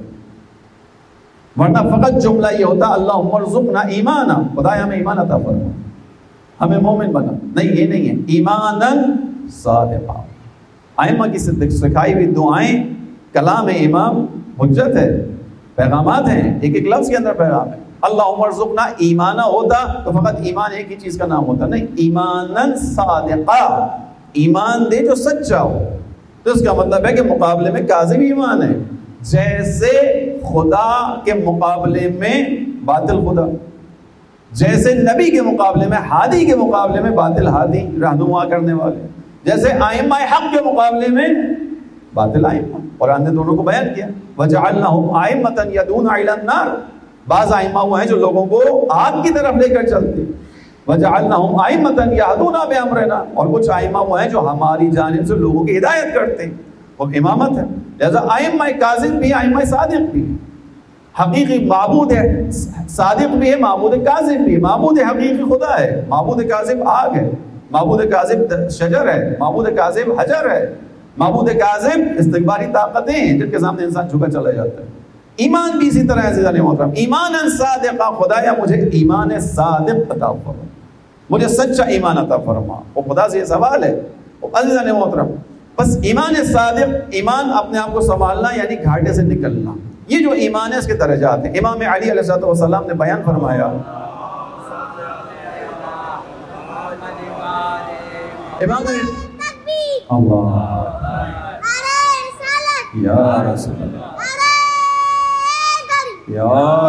ورنہ فقط جملہ یہ ہوتا اللہم ارزقنا ایمانا, خدایا ہمیں ایمان عطا فرما, ہمیں مومن بنا. نہیں, یہ نہیں ہے. ایمانا صادقا. ائمہ کی سکھائی ہوئی دعائیں, کلام امام حجت ہے, پیغامات ہیں, ایک ایک لفظ کے اندر پیغام ہے. اللہم ارزقنا ایمانا ہوتا تو فقط ایمان ایک ہی چیز کا نام ہوتا. نہیں, ایمانا صادقا, ایمان دے جو سچا ہو. تو اس کا مطلب ہے کہ مقابلے میں کاذب ایمان ہے. جیسے خدا کے مقابلے میں باطل خدا, جیسے نبی کے مقابلے میں, ہادی کے مقابلے میں باطل ہادی, رہنما کرنے والے, جیسے ائمہ حق کے مقابلے میں باطل ائمہ. قرآن نے دونوں کو بیان کیا, وجعلناہم ائمۃ یدعون الی النار. بعض ائمہ وہ ہیں جو لوگوں کو آگ کی طرف لے کر چلتے, وجعلناہم ائمۃ یہدون بامرنا. اور کچھ ائمہ وہ ہیں جو ہماری جانب سے لوگوں کی ہدایت کرتے ہیں, وہ امامت ہے. لہذا ائمہ کاذب بھی, ائمہ صادق بھی. حقیقی معبود ہے صادق بھی ہے, معبود کاذب بھی ہے. معبود حقیقی خدا ہے, معبود کاذب آگ ہے, معبود کاذب شجر ہے, معبود کاذب حجر ہے, معبود کاذب استکباری طاقتیں ہیں جن کے سامنے انسان جھکا چلا جاتا ہے. ایمان بھی اسی طرح ہے عزیزان محترم. ایمانا صادقا, خدایا مجھے ایمان صادق عطا فرما, مجھے سچا ایمان عطا فرما. وہ خدا سے یہ سوال ہے عزیزان محترم. بس ایمان صادق, ایمان اپنے آپ کو سنبھالنا یعنی گھاٹے سے نکلنا. یہ جو ایمان ہے اس کے درجات ہیں. امام علی علیہ السلام نے بیان فرمایا, امام اللہ یا رسول اللہ یا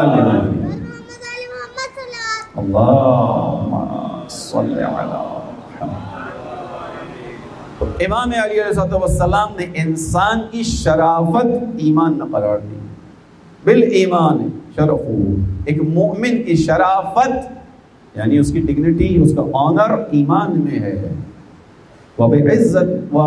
اللہم صلی علی محمد. امام علی علیہ السلام نے انسان کی شرافت ایمان میں قرار دی. بالایمان شرفو, ایک مومن کی شرافت یعنی اس کی ڈگنیٹی, اس کا آنر ایمان میں ہے. وبعزت و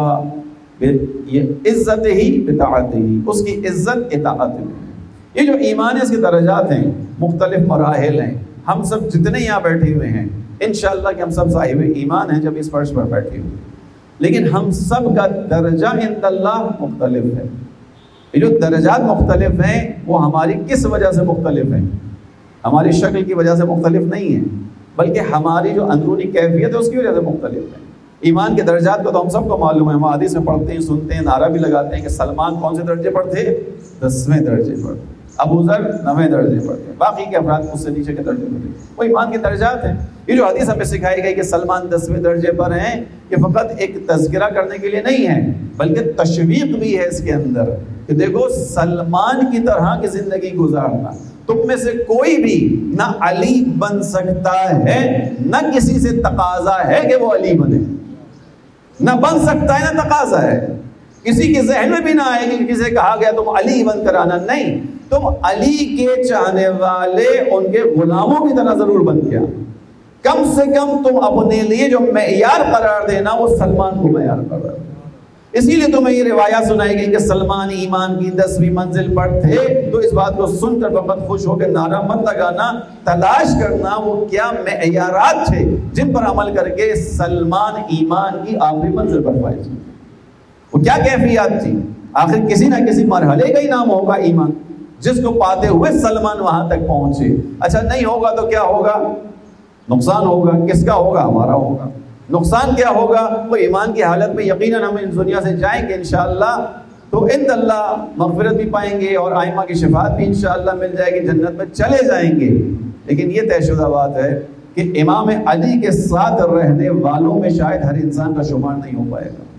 عزت ہی بطاعت ہی, اس کی عزت اطاعت میں ہے. یہ جو ایمان ہے اس کے درجات ہیں, مختلف مراحل ہیں. ہم سب جتنے یہاں بیٹھے ہوئے ہیں انشاءاللہ کہ ہم سب صاحب ایمان ہیں جب اس فرش پر بیٹھے ہوئے, لیکن ہم سب کا درجہ عند اللہ مختلف ہے. یہ جو درجات مختلف ہیں وہ ہماری کس وجہ سے مختلف ہیں؟ ہماری شکل کی وجہ سے مختلف نہیں ہیں, بلکہ ہماری جو اندرونی کیفیت ہے اس کی وجہ سے مختلف ہے. ایمان کے درجات کو تو ہم سب کو معلوم ہے, ہم حدیث میں پڑھتے ہیں, سنتے ہیں, نعرہ بھی لگاتے ہیں کہ سلمان کون سے درجے پر تھے؟ 10ویں درجے پر. ابو ذر 9ویں درجے پر تھے، باقی کے افراد اس سے نیچے کے درجے پر تھے. وہ ایمان کے درجات ہیں. یہ جو حدیث ہمیں سکھائی گئی کہ سلمان 10ویں درجے پر ہیں، یہ فقط ایک تذکرہ کرنے کے لیے نہیں ہے بلکہ تشویق بھی ہے اس کے اندر کہ دیکھو سلمان کی طرح کی زندگی گزارنا. تم میں سے کوئی بھی نہ علی بن سکتا ہے، نہ کسی سے تقاضا ہے کہ وہ علی بنے، نہ بن سکتا ہے نہ تقاضا ہے. کسی کے ذہن میں بھی نہ آئے کہ کسی سے کہا گیا تم علی بن کر آنا. نہیں، تم علی کے چاہنے والے ان کے غلاموں کی طرح ضرور بن گیا. کم سے کم تم اپنے لیے جو معیار قرار دینا وہ سلمان کو معیار قرار دینا. اسی لیے تمہیں یہ روایات سنائی گئی کہ سلمان ایمان کی 10ویں منزل پر تھے. تو اس بات کو سن کر فقط خوش ہو کے نعرہ مت لگانا، تلاش کرنا وہ کیا معیارات تھے جن پر عمل کر کے سلمان ایمان کی آخری منزل پر فائز ہوئے. وہ کیا کیفیات تھی؟ آخر کسی نہ کسی مرحلے کا ہی نام ہوگا ایمان، جس کو پاتے ہوئے سلمان وہاں تک پہنچے. اچھا نہیں ہوگا تو کیا ہوگا؟ نقصان ہوگا. کس کا ہوگا؟ ہمارا ہوگا. نقصان کیا ہوگا؟ وہ ایمان کی حالت میں یقیناً ہم اس دنیا سے جائیں گے انشاءاللہ تو عند اللہ مغفرت بھی پائیں گے اور آئمہ کی شفاعت بھی انشاءاللہ مل جائے گی، جنت میں چلے جائیں گے. لیکن یہ طے شدہ بات ہے کہ امام علی کے ساتھ رہنے والوں میں شاید ہر انسان کا شمار نہیں ہو پائے گا.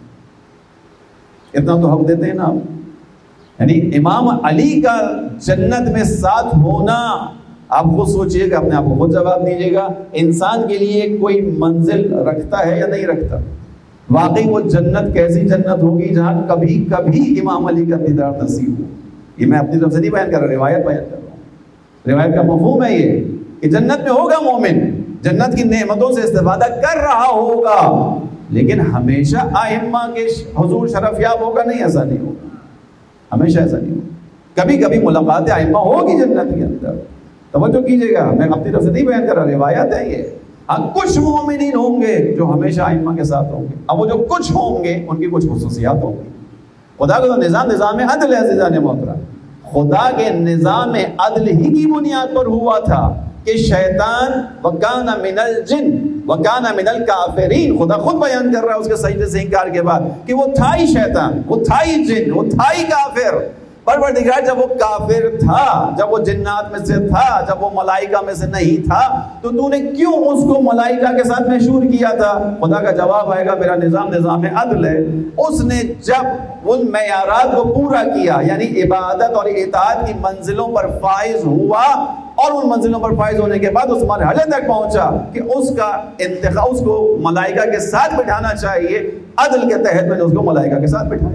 اتنا تو حق دیتے ہیں نا آپ. یعنی امام علی کا جنت میں ساتھ ہونا، آپ خود سوچئے کہ اپنے آپ کو خود جواب دیجیے گا، انسان کے لیے کوئی منزل رکھتا ہے یا نہیں رکھتا؟ واقعی وہ جنت کیسی جنت ہوگی جہاں کبھی کبھی امام علی کا دیدار نصیب ہو. یہ میں اپنی طرف سے نہیں بیان کر رہا، روایت بیان کر رہا ہوں. روایت کا مفہوم ہے یہ کہ جنت میں ہوگا مومن، جنت کی نعمتوں سے استفادہ کر رہا ہوگا، لیکن ہمیشہ ائمہ کے حضور شرف یاب ہوگا نہیں، ایسا نہیں ہوگا. ہمیشہ ایسا نہیں ہوگا. کبھی کبھی ملاقات ائمہ ہوگی جنت کے اندر. توجہ کیجیے گا، میں اپنی طرف سے نہیں بیان کر رہا، روایت ہے یہ. کچھ مومنین ہوں گے جو ہمیشہ ائمہ کے ساتھ ہوں گے. اب وہ جو کچھ ہوں گے ان کی کچھ خصوصیات ہوں گی. خدا کا تو نظام عدل ہے عزیزان محترم. خدا کے نظام عدل ہی کی بنیاد پر ہوا تھا کہ شیطان وکان من الجن وکان من الکافرین، خدا خود بیان کر رہا ہے اس کے سجدے سے انکار کے بعد کہ وہ تھا ہی شیطان، وہ تھا ہی جن، وہ تھا ہی کافر. پروردگار جب وہ کافر تھا، جب وہ جنات میں سے تھا، جب وہ ملائکہ میں سے نہیں تھا، تو نے کیوں اس کو ملائکہ کے ساتھ مشہور کیا تھا؟ خدا کا جواب آئے گا، میرا نظام عدل ہے. اس نے جب ان معیارات کو پورا کیا، یعنی عبادت اور اطاعت کی منزلوں پر فائز ہوا، اور ان منزلوں پر فائز ہونے کے بعد اس مرحلے تک پہنچا کہ اس کا انتخاب، اس کو ملائکہ کے ساتھ بٹھانا چاہیے، عدل کے تحت میں نے اس کو ملائکہ کے ساتھ بٹھایا.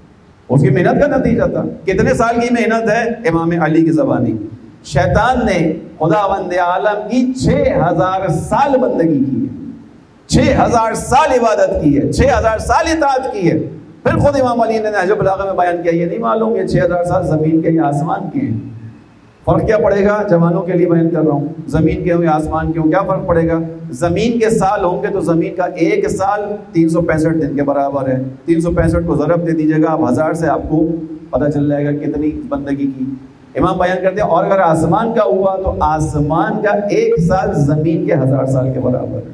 اس کی محنت کا نتیجہ تھا. کتنے سال کی محنت ہے؟ امام علی کی زبانی. شیطان نے خداوند عالم کی 6000 سال بندگی کی ہے، 6000 سال عبادت کی ہے، 6000 سال اطاعت کی ہے. پھر خود امام علی نے نہج البلاغہ میں بیان کیا، یہ نہیں معلوم یہ 6000 سال زمین کے یا آسمان کے ہیں. فرق کیا پڑے گا؟ جوانوں کے لیے بیان کر رہا ہوں. زمین کے ہوں یا آسمان کے ہوں، کیا فرق پڑے گا؟ زمین کے سال ہوں گے تو زمین کا ایک سال 365 دن کے برابر ہے. 365 کو ضرب دے دیجیے گا آپ 1000 سے، آپ کو پتہ چل جائے گا کتنی بندگی کی. امام بیان کرتے ہیں اور اگر آسمان کا ہوا تو آسمان کا ایک سال زمین کے 1000 سال کے برابر ہے.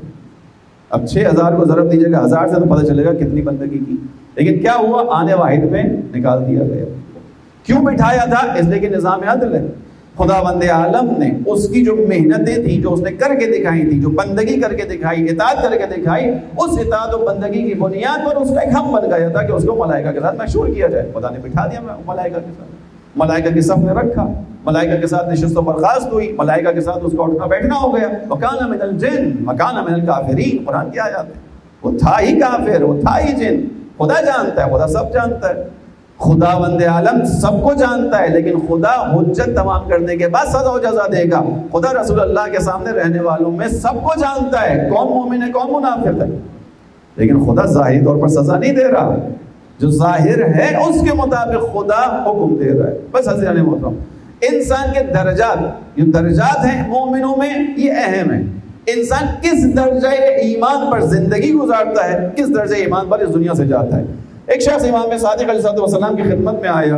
اب 6000 کو ضرب دیجیے گا 1000 سے تو پتہ چلے گا کتنی بندگی کی. لیکن کیا ہوا؟ آنے واحد میں نکال دیا گیا. کیوں بٹھایا تھا؟ اس لیے کہ نظام عدل ہے. خداوند عالم نے اس کی جو محنتیں تھیں، جو اس نے کر کے دکھائی تھی، جو بندگی کر کے دکھائی، اطاعت کر کے دکھائی، اس اطاعت و بندگی کی بنیاد پر اس کا ایک حق بن گیا تھا کہ اس کو ملائکہ کے ساتھ مشہور کیا جائے. خدا نے بٹھا دیا ملائکہ کے ساتھ، ملائکہ کی صف میں رکھا، ملائکہ کے ساتھ نشست و برخاست ہوئی، ملائکہ کے ساتھ اس کا اٹھنا بیٹھنا ہو گیا. وکان من الجن وکان من الکافرین، قرآن کی آیات ہے. وہ تھا ہی کافر، وہ تھا ہی جن. خدا جانتا ہے، خدا سب جانتا ہے. خداوند عالم سب کو جانتا ہے، لیکن خدا حجت تمام کرنے کے بعد سزا و جزا دے گا. خدا رسول اللہ کے سامنے رہنے والوں میں سب کو جانتا ہے، کون مومن ہے کون منافق ہے، لیکن خدا ظاہری طور پر سزا نہیں دے رہا. جو ظاہر ہے اس کے مطابق خدا حکم دے رہا ہے. بس حضرت محترم، انسان کے درجات، جو درجات ہیں مومنوں میں، یہ اہم ہے. انسان کس درجہ ایمان پر زندگی گزارتا ہے، کس درجہ ایمان پر اس دنیا سے جاتا ہے. ایک شخص امام صادق علیہ السلام کی خدمت میں آیا،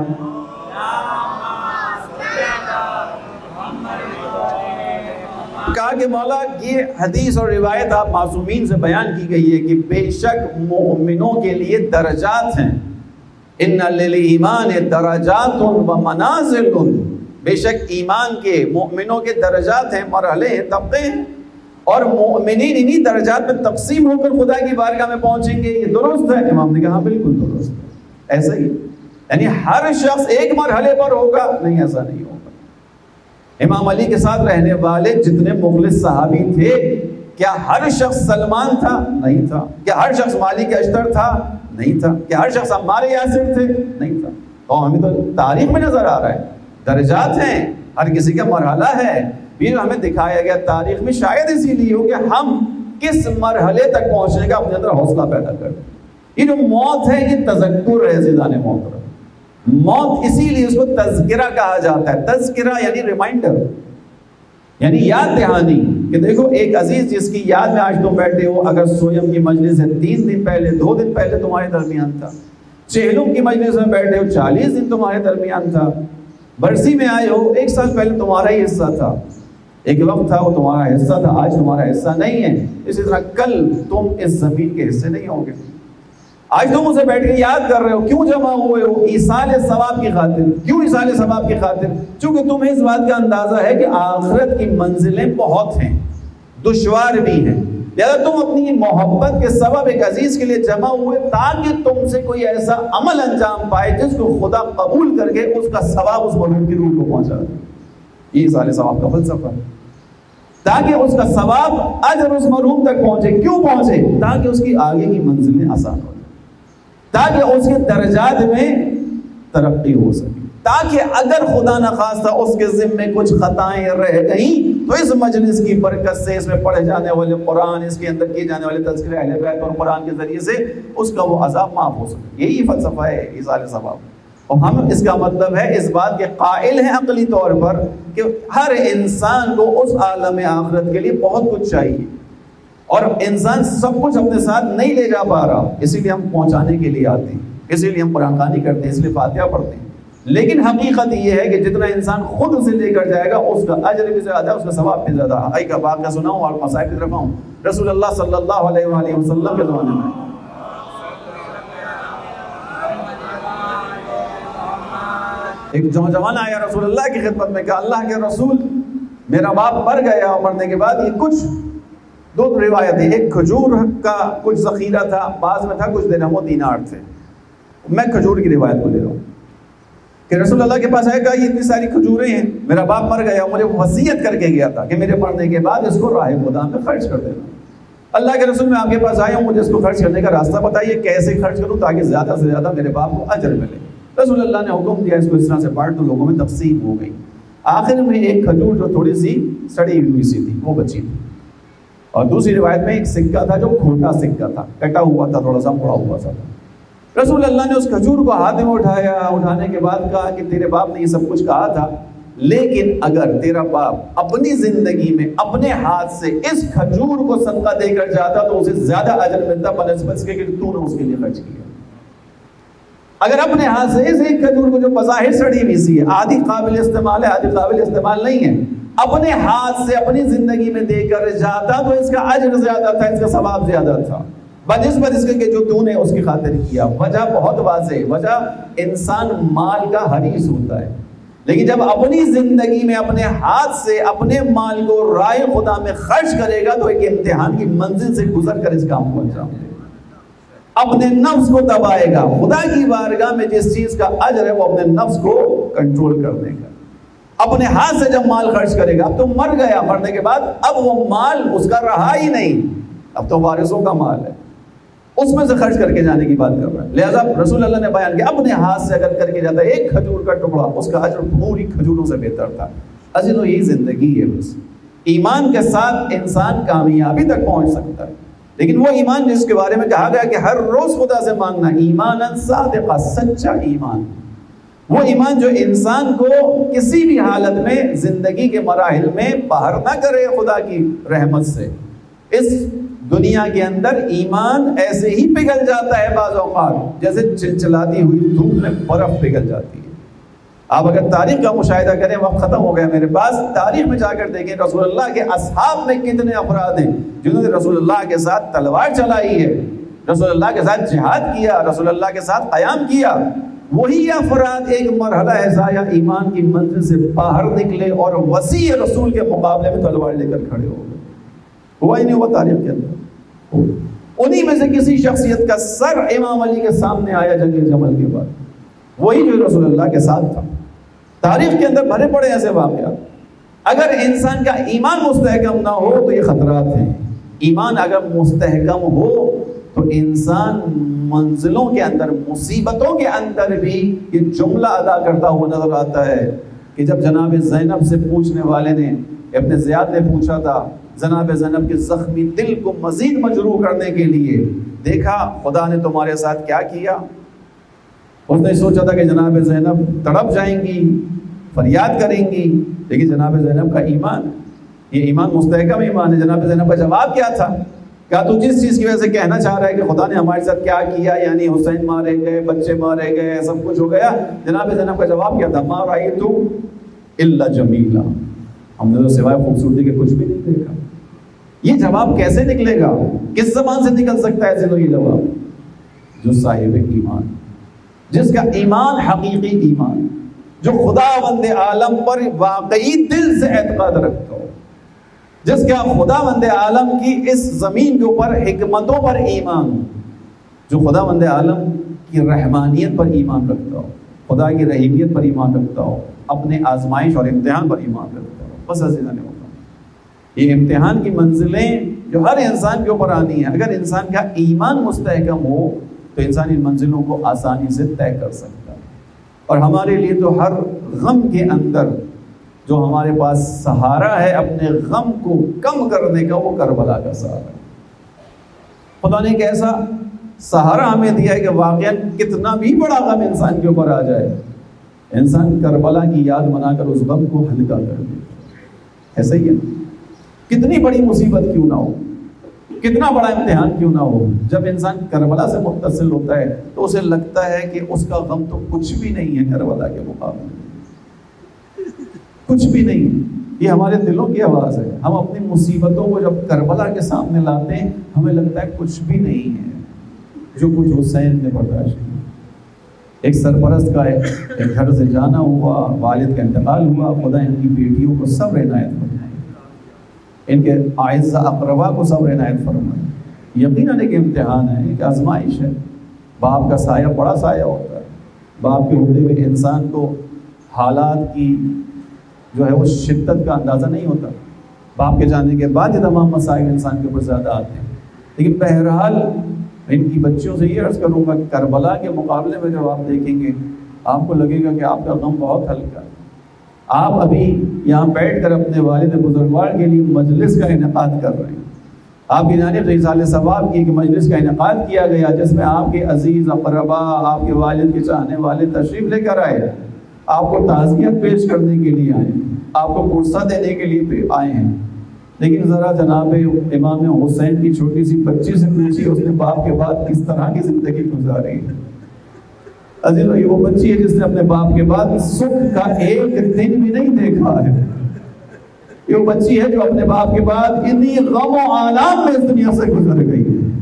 کہا کہ مولا یہ حدیث اور روایت آپ معصومین سے بیان کی گئی ہے کہ بے شک مومنوں کے لیے درجات ہیں. ان للایمان درجات و منازل، بے شک ایمان کے مومنوں کے درجات ہیں، مرحلے ہیں، طبقے ہیں، اور مومنین انہی درجات میں تقسیم ہو کر خدا کی بارگاہ میں پہنچیں گے، یہ درست ہے؟ امام نے کہا ہاں بالکل درست ہے، ایسا ہی، یعنی ہر شخص ایک مرحلے پر ہوگا؟ نہیں، ایسا نہیں ہوگا۔ امام علی کے ساتھ رہنے والے جتنے مخلص صحابی تھے، کیا ہر شخص سلمان تھا؟ نہیں تھا۔ کیا ہر شخص مالک اشتر تھا؟ نہیں تھا۔ کیا ہر شخص عمار یاسر تھے؟ نہیں تھا۔ تو ہمیں تو تاریخ میں نظر آ رہا ہے، درجات ہیں، ہر کسی کا مرحلہ ہے، پھر ہمیں دکھایا گیا تاریخ میں، شاید اسی لیے ہو کہ ہم کس مرحلے تک پہنچنے کا اپنے اندر حوصلہ پیدا کریں۔ یہ جو موت ہے یہ تذکر ہے عزیزان محترم، موت اسی لیے اس کو تذکرہ کہا جاتا ہے۔ تذکرہ یعنی ریمائنڈر، یعنی یاد دہانی کہ دیکھو ایک عزیز جس کی یاد میں آج تم بیٹھے ہو، اگر سویم کی مجلس ہے 3 دن پہلے، 2 دن پہلے تمہارے درمیان تھا، چہلم کی مجلس میں بیٹھے ہو 40 دن تمہارے درمیان تھا، برسی میں آئے ہو 1 سال پہلے تمہارا ہی حصہ تھا، ایک وقت تھا وہ تمہارا حصہ تھا، آج تمہارا حصہ نہیں ہے۔ اسی طرح کل تم اس زمین کے حصے نہیں ہوں گے۔ آج تم اسے بیٹھ کے یاد کر رہے ہو، کیوں جمع ہوئے ہو؟ ایصال ثواب کی خاطر۔ کیوں ایصال ثواب کی خاطر؟ چونکہ تمہیں اس بات کا اندازہ ہے کہ آخرت کی منزلیں بہت ہیں، دشوار بھی ہیں، لہذا تم اپنی محبت کے سبب ایک عزیز کے لیے جمع ہوئے تاکہ تم سے کوئی ایسا عمل انجام پائے جس کو خدا قبول کر کے اس کا ثواب اس مرحوم کی روح کو پہنچا دے۔ یہ ایصال ثواب کا فلسفہ ہے، تاکہ اس کا ثواب اجر اس مرحوم تک پہنچے۔ کیوں پہنچے؟ تاکہ اس کی آگے کی منزلیں آسان ہو، تاکہ اس کے درجات میں ترقی ہو سکے، تاکہ اگر خدا نخواستہ اس کے ذمے کچھ خطائیں رہ گئیں تو اس مجلس کی برکت سے، اس میں پڑھے جانے والے قرآن، اس کے اندر کیے جانے والے تذکرہ اہل بیت اور قرآن کے ذریعے سے اس کا وہ عذاب معاف ہو سکے۔ یہی فلسفہ ہے ایصال ثواب۔ اور ہم اس کا مطلب ہے اس بات کے قائل ہیں عقلی طور پر کہ ہر انسان کو اس عالم آخرت کے لیے بہت کچھ چاہیے، اور انسان سب کچھ اپنے ساتھ نہیں لے جا پا رہا، اسی لیے ہم پہنچانے کے لیے آتے ہیں، اسی لیے ہم قرآن خوانی کرتے ہیں، اس لیے فاتحہ پڑھتے ہیں۔ لیکن حقیقت یہ ہے کہ جتنا انسان خود اسے لے کر جائے گا اس کا اجر بھی زیادہ ہے، اس کا ثواب بھی زیادہ ہے۔ ایک واقعہ سناؤں اور مصائب کی طرف آؤں۔ رسول اللہ صلی اللہ علیہ وآلہ وسلم کے زمانے میں ایک نوجوان آیا رسول اللہ کی خدمت میں، کہا اللہ کے رسول میرا باپ مر گیا، اور مرنے کے بعد یہ کچھ 2 روایتیں، ایک کھجور کا کچھ ذخیرہ تھا، بعض میں تھا کچھ درہم و دینار تھے، میں کھجور کی روایت کو لے رہا ہوں کہ رسول اللہ کے پاس آئے، کہا یہ اتنی ساری کھجوریں ہیں، میرا باپ مر گیا، مجھے وصیت کر کے گیا تھا کہ میرے مرنے کے بعد اس کو راہ خدا میں خرچ کر دینا۔ اللہ کے رسول میں آپ کے پاس آیا ہوں، مجھے اس کو خرچ کرنے کا راستہ بتائیے، کیسے خرچ کروں تاکہ زیادہ سے زیادہ میرے باپ کو اجر ملے۔ رسول اللہ نے حکم دیا اس کو اس طرح سے بانٹ دو، لوگوں میں تقسیم ہو گئی۔ آخر میں ایک کھجور جو تھوڑی سی سڑی ہوئی سی تھی وہ بچی تھی، اور دوسری روایت میں ایک سکہ تھا جو کھوٹا سکہ تھا، کٹا ہوا تھا، تھوڑا سا مڑا ہوا سا تھا۔ رسول اللہ نے اس کھجور کو ہاتھ میں اٹھایا، اٹھانے کے بعد کہا کہ تیرے باپ نے یہ سب کچھ کہا تھا، لیکن اگر تیرا باپ اپنی زندگی میں اپنے ہاتھ سے اس کھجور کو صدقہ دے کر جاتا تو اسے زیادہ اجر ملتا بنسبت کے کہ تو نے اس کے لیے خرچ کیا۔ اگر اپنے ہاتھ سے اس ایک کھجور کو جو بظاہر سڑی ہوئی سی ہے، آدھی قابل استعمال ہے آدھی قابل استعمال نہیں ہے، اپنے ہاتھ سے اپنی زندگی میں دے کر جاتا تو اس کا اجر زیادہ تھا، اس کا ثواب زیادہ تھا بنسبت اس کے کہ جو تو نے اس کی خاطر کیا۔ وجہ بہت واضح، وجہ انسان مال کا حریص ہوتا ہے، لیکن جب اپنی زندگی میں اپنے ہاتھ سے اپنے مال کو راہ خدا میں خرچ کرے گا تو ایک امتحان کی منزل سے گزر کر اس کام کو انجام دے گا، اپنے نفس کو دبائے گا۔ خدا کی بارگاہ میں جس چیز کا اجر ہے وہ اپنے نفس کو کنٹرول کرنے کا۔ اپنے ہاتھ سے جب مال خرچ کرے گا، اب تو مر گیا، مرنے کے بعد اب وہ مال اس کا رہا ہی نہیں، اب تو وارثوں کا مال ہے، اس میں سے خرچ کر کے جانے کی بات کر رہا ہے۔ لہذا رسول اللہ نے بیان کیا اپنے ہاتھ سے اگر کر کے جاتا ہے ایک کھجور کا ٹکڑا، اس کا اجر پوری کھجوروں سے بہتر تھا۔ عزیزو یہی زندگی ہے، بس ایمان کے ساتھ انسان کامیابی تک پہنچ سکتا ہے، لیکن وہ ایمان جس کے بارے میں کہا گیا کہ ہر روز خدا سے مانگنا، ایماناً صادقہ، سچا ایمان، وہ ایمان جو انسان کو کسی بھی حالت میں زندگی کے مراحل میں باہر نہ کرے خدا کی رحمت سے۔ اس دنیا کے اندر ایمان ایسے ہی پگھل جاتا ہے بعض اوقات جیسے چلچلاتی ہوئی دھوپ میں برف پگھل جاتی ہے۔ آپ اگر تاریخ کا مشاہدہ کریں، وقت ختم ہو گیا میرے پاس، تاریخ میں جا کر دیکھیں رسول اللہ کے اصحاب میں کتنے افراد ہیں جنہوں نے رسول اللہ کے ساتھ تلوار چلائی ہے، رسول اللہ کے ساتھ جہاد کیا، رسول اللہ کے ساتھ قیام کیا، وہی افراد ایک مرحلہ ایسا یا ایمان کی منزل سے باہر نکلے اور وسیع رسول کے مقابلے میں تلوار لے کر کھڑے ہو گئے. ہوا ہی نہیں ہوا تاریخ کے اندر. انہی میں سے کسی شخصیت کا سر امام علی کے سامنے آیا جنگ جمل کے بعد, وہی جو رسول اللہ کے ساتھ تھا. تاریخ کے اندر بھرے پڑے ایسے واقعات. اگر انسان کا ایمان مستحکم نہ ہو تو یہ خطرات ہیں. ایمان اگر مستحکم ہو تو انسان منزلوں کے اندر, مصیبتوں کے اندر بھی یہ جملہ ادا کرتا ہوا نظر آتا ہے کہ جب جناب زینب سے پوچھنے والے نے, ابن زیاد نے پوچھا تھا جناب زینب کے زخمی دل کو مزید مجروح کرنے کے لیے, دیکھا خدا نے تمہارے ساتھ کیا کیا. اس نے سوچا تھا کہ جناب زینب تڑپ جائیں گی, فریاد کریں گی, لیکن جناب زینب کا ایمان, یہ ایمان مستحکم ایمان ہے. جناب زینب کا جواب کیا تھا؟ کیا تو جس چیز کی وجہ سے کہنا چاہ رہا ہے کہ خدا نے ہمارے ساتھ کیا کیا, یعنی حسین مارے گئے, بچے مارے گئے, سب کچھ ہو گیا, جناب زینب کا جواب کیا تھا؟ ما رأیت الا جمیلا, ہم نے تو سوائے خوبصورتی کے کچھ بھی نہیں دیکھا. یہ جواب کیسے نکلے گا؟ کس زبان سے نکل سکتا ہے یہ جواب؟ جو صاحب ایمان, جس کا ایمان حقیقی ایمان, جو خداوند عالم پر واقعی دل سے اعتقاد رکھتا ہو, جس کا خداوند عالم کی اس زمین کے اوپر حکمتوں پر ایمان, جو خداوند عالم کی رحمانیت پر ایمان رکھتا ہو, خدا کی رحیمیت پر ایمان رکھتا ہو, اپنے آزمائش اور امتحان پر ایمان رکھتا ہو. بس عزیزان ہوگا یہ امتحان کی منزلیں جو ہر انسان کے اوپر آنی ہیں, اگر انسان کا ایمان مستحکم ہو تو انسان ان منزلوں کو آسانی سے طے کر سکتا ہے. اور ہمارے لیے تو ہر غم کے اندر جو ہمارے پاس سہارا ہے اپنے غم کو کم کرنے کا, وہ کربلا کا سہارا ہے. خدا نے ایک ایسا سہارا ہمیں دیا ہے کہ واقعا کتنا بھی بڑا غم انسان کے اوپر آ جائے, انسان کربلا کی یاد منا کر اس غم کو ہلکا کر دے. ایسا ہی ہے, کتنی بڑی مصیبت کیوں نہ ہو, کتنا بڑا امتحان کیوں نہ ہو, جب انسان کربلا سے متصل ہوتا ہے تو اسے لگتا ہے کہ اس کا غم تو کچھ بھی نہیں ہے کربلا کے مقابلے, کچھ بھی نہیں. یہ ہمارے دلوں کی آواز ہے. ہم اپنی مصیبتوں کو جب کربلا کے سامنے لاتے ہیں ہمیں لگتا ہے کچھ بھی نہیں ہے جو کچھ حسین نے برداشت کیا. ایک سرپرست کا ایک گھر سے جانا ہوا, والد کا انتقال ہوا, خدا ان کی بیٹیوں کو صبر عنایت فرمائے, ان کے اعزاء اقربا کو صبر عنایت فرمائے. یقیناً ایک امتحان ہے, ایک آزمائش ہے. باپ کا سایہ بڑا سایہ ہوتا ہے. باپ کے ہوتے ہوئے انسان کو حالات کی جو ہے وہ شدت کا اندازہ نہیں ہوتا. باپ کے جانے کے بعد یہ تمام مسائل انسان کے اوپر زیادہ آتے ہیں. لیکن بہرحال ان کی بچیوں سے یہ عرض کروں گا کہ کربلا کے مقابلے میں جب آپ دیکھیں گے آپ کو لگے گا کہ آپ کا غم بہت ہلکا ہے. آپ ابھی یہاں بیٹھ کر اپنے والد بزرگوار کے لیے مجلس کا انعقاد کر رہے ہیں. آپ کی جانب سے اصال ثواب کی کہ مجلس کا انعقاد کیا گیا جس میں آپ کے عزیز اقربا, آپ کے والد کے چاہنے والے تشریف لے کر آئے, آپ کو تعزیت پیش کرنے کے لیے آئے, آپ کو پرسہ دینے کے لیے آئے ہیں. لیکن ذرا جناب امام حسین کی چھوٹی سی بچی سے پوچھیے اس نے باپ کے بعد کس طرح کی زندگی گزاری ہے. عزیز بھائی, وہ بچی ہے جس نے اپنے باپ کے بعد سکھ کا ایک دن بھی نہیں دیکھا ہے. یہ وہ بچی ہے جو اپنے باپ کے بعد اتنی غم و آلام میں اس دنیا سے گزر گئی.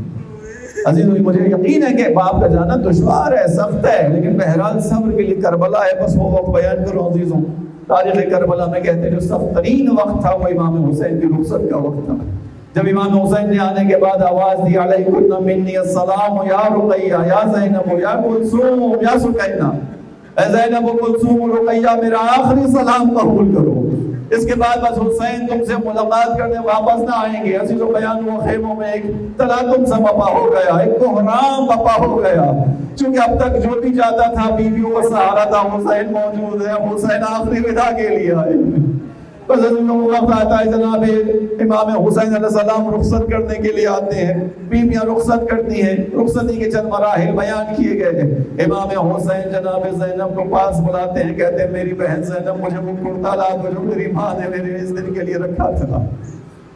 عزیز بھائی, مجھے یقین ہے کہ باپ کا جانا دشوار ہے, سخت ہے, لیکن بہرحال صبر کے لیے کربلا ہے. بس وہ وقت بیان کرو عزیزوں. تاریخ کربلا میں کہتے ہیں جو سخت ترین وقت تھا وہ امام حسین کی رخصت کا وقت تھا. جب امام حسین نے آنے کے بعد آواز دی علیکم منی السلام یا رقیہ یا زینب یا کلثوم یا سکینہ, اے زینب و کلثوم و رقیہ میرا آخری سلام قبول کرو, اس کے بعد بس حسین تم سے ملاقات کرنے واپس نہ آئیں گے. عزیز و بیان ہوا خیموں میں ایک تلاطم سا بپا ہو گیا, ایک کوہرام بپا ہو گیا. چونکہ اب تک جو بھی جاتا تھا بیویوں کا سہارا تھا, حسین موجود ہے, حسین آخری ودا کے لیے آئے. بس وقت آتا ہے جناب امام حسین علیہ السلام رخصت کرنے کے لیے آتے ہیں, بیویاں رخصت کرتی ہیں. رخصتی کے چند مراحل بیان کیے گئے ہیں. امام حسین جناب زینب کو پاس بلاتے ہیں, کہتے ہیں میری بہن زینب مجھے وہ کرتا لا دو جو میری ماں نے میرے اس دن کے لیے رکھا تھا.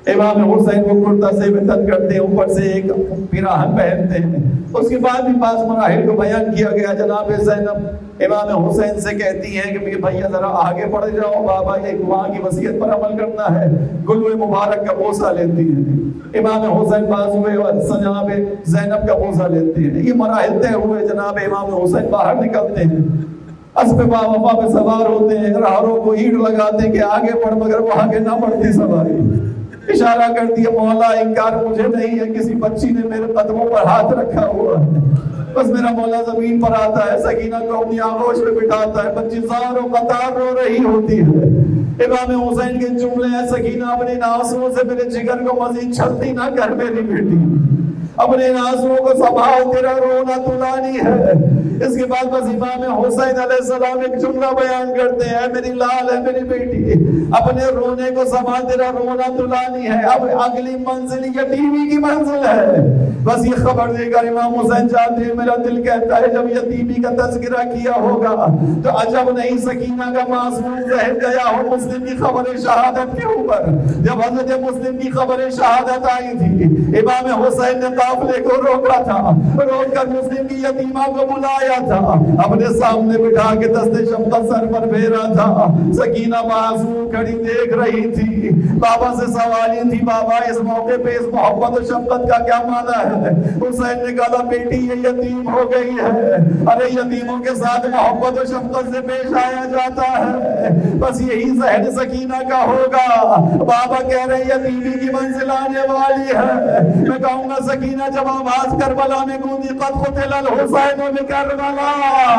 امام حسین کو کرتا سے بتن کرتے ہیں، اوپر سے ایک پیراہن پہنتے ہیں۔ اس کے بعد بھی بعض مراحل کو بیان کیا گیا۔ جناب زینب امام حسین سے کہتی ہیں کہ بھیا ذرا آگے بڑھ جاؤ، بابا ایک ماں کی وصیت پر عمل کرنا ہے۔ گلوے مبارک کا بوسہ لیتی ہیں، امام حسین بازوے اور جناب زینب کا بوسہ لیتے ہیں۔ یہ مراحل طے ہوئے، جناب امام حسین باہر نکلتے ہیں، اسب باوفا پہ سوار ہوتے ہیں، راہروں کو اینٹ لگاتے ہیں کہ آگے بڑھ، مگر وہ آگے نہ بڑھتی سواری۔ اشارہ کرتی ہے مولا انکار مجھے نہیں ہے، کسی بچی نے میرے قدموں پر ہاتھ رکھا ہوا ہے، بس میرا مولا زمین پر آتا ہے، سکینہ کو اپنی آغوش میں بٹھاتا ہے، بچی زار و قطار رو رہی ہوتی ہے۔ امام حسین کے جملے ہیں، سکینہ اپنے آنسوؤں سے میرے جگر کو مزید چھلتی نہ کر میری بیٹی، اپنے آنسوؤں کو سنبھال، تیرا رونا طولانی ہے۔ اس کے بعد بس امام حسین علیہ السلام ایک جملہ بیان کرتے ہیں، میری لال ہے میری بیٹی، اپنے رونے کو سنبھال، تیرا رونا طولانی ہے، اب اگلی منزل یتیمی کی منزل ہے۔ بس یہ خبر دے کر امام حسین جاتے ہیں، میرا دل کہتا ہے جب یتیمی کا تذکرہ کیا ہوگا تو عجب نہیں سکینہ کا معصوم ذہن گیا ہو مسلم کی خبر شہادت کے اوپر۔ جب حضرت مسلم کی خبر شہادت آئی تھی، امام حسین نے قافلے کو روکا تھا، روک کر مسلم کی یتیمہ کو بلایا تھا، اپنے سامنے بٹھا کے دست شفقت سر پر پھیرا تھا۔ سکینہ معصوم کھڑی دیکھ رہی تھی، بابا سے سوالی تھی، بابا اس موقع پہ اس محبت و شفقت کا کیا معنی ہے؟ حسین نے کہا بیٹی یہ یتیم ہو گئی ہے، ارے یتیموں کے ساتھ محبت و شفقت سے پیش آیا جاتا ہے، بس یہی ذہن سکینہ کا ہوگا۔ بابا کہہ رہے یتیمی کی منزل آنے والی ہے، میں کہوں گا سکینہ جب آواز کربلا میں گونجی قد قتل الحسین بکربلا،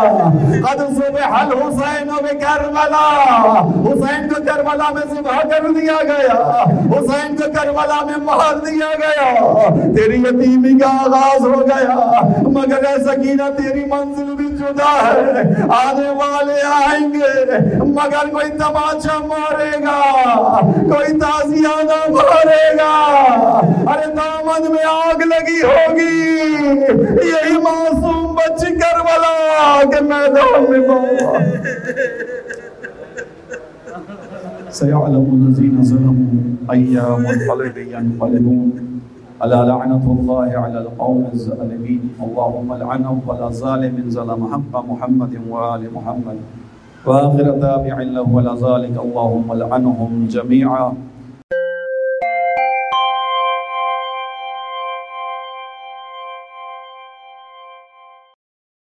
قد ذبح الحسین بکربلا، حسین کو کربلا میں ذبح کر دیا گیا، حسین کو کربلا میں مار دیا گیا، تیری یتیمی کا آغاز ہو گیا، مگر اے سکینہ تیری منزل بھی جدا ہے، آنے والے آئیں گے مگر کوئی تماچا مارے گا، کوئی تازیانہ مارے گا، ارے دامن میں آگ لگی ہوگی، یہی معصوم بچی کربلا کے میدان میں بابا۔ سيعلم الذين ظلموا أي منقلب ينقلبون ألا لعنة الله على القوم الظالمين اللهم لعنهم ولا ظالم ظلم حق محمد وآل محمد وآخر تابع له ولا ذلك اللهم لعنهم جميعا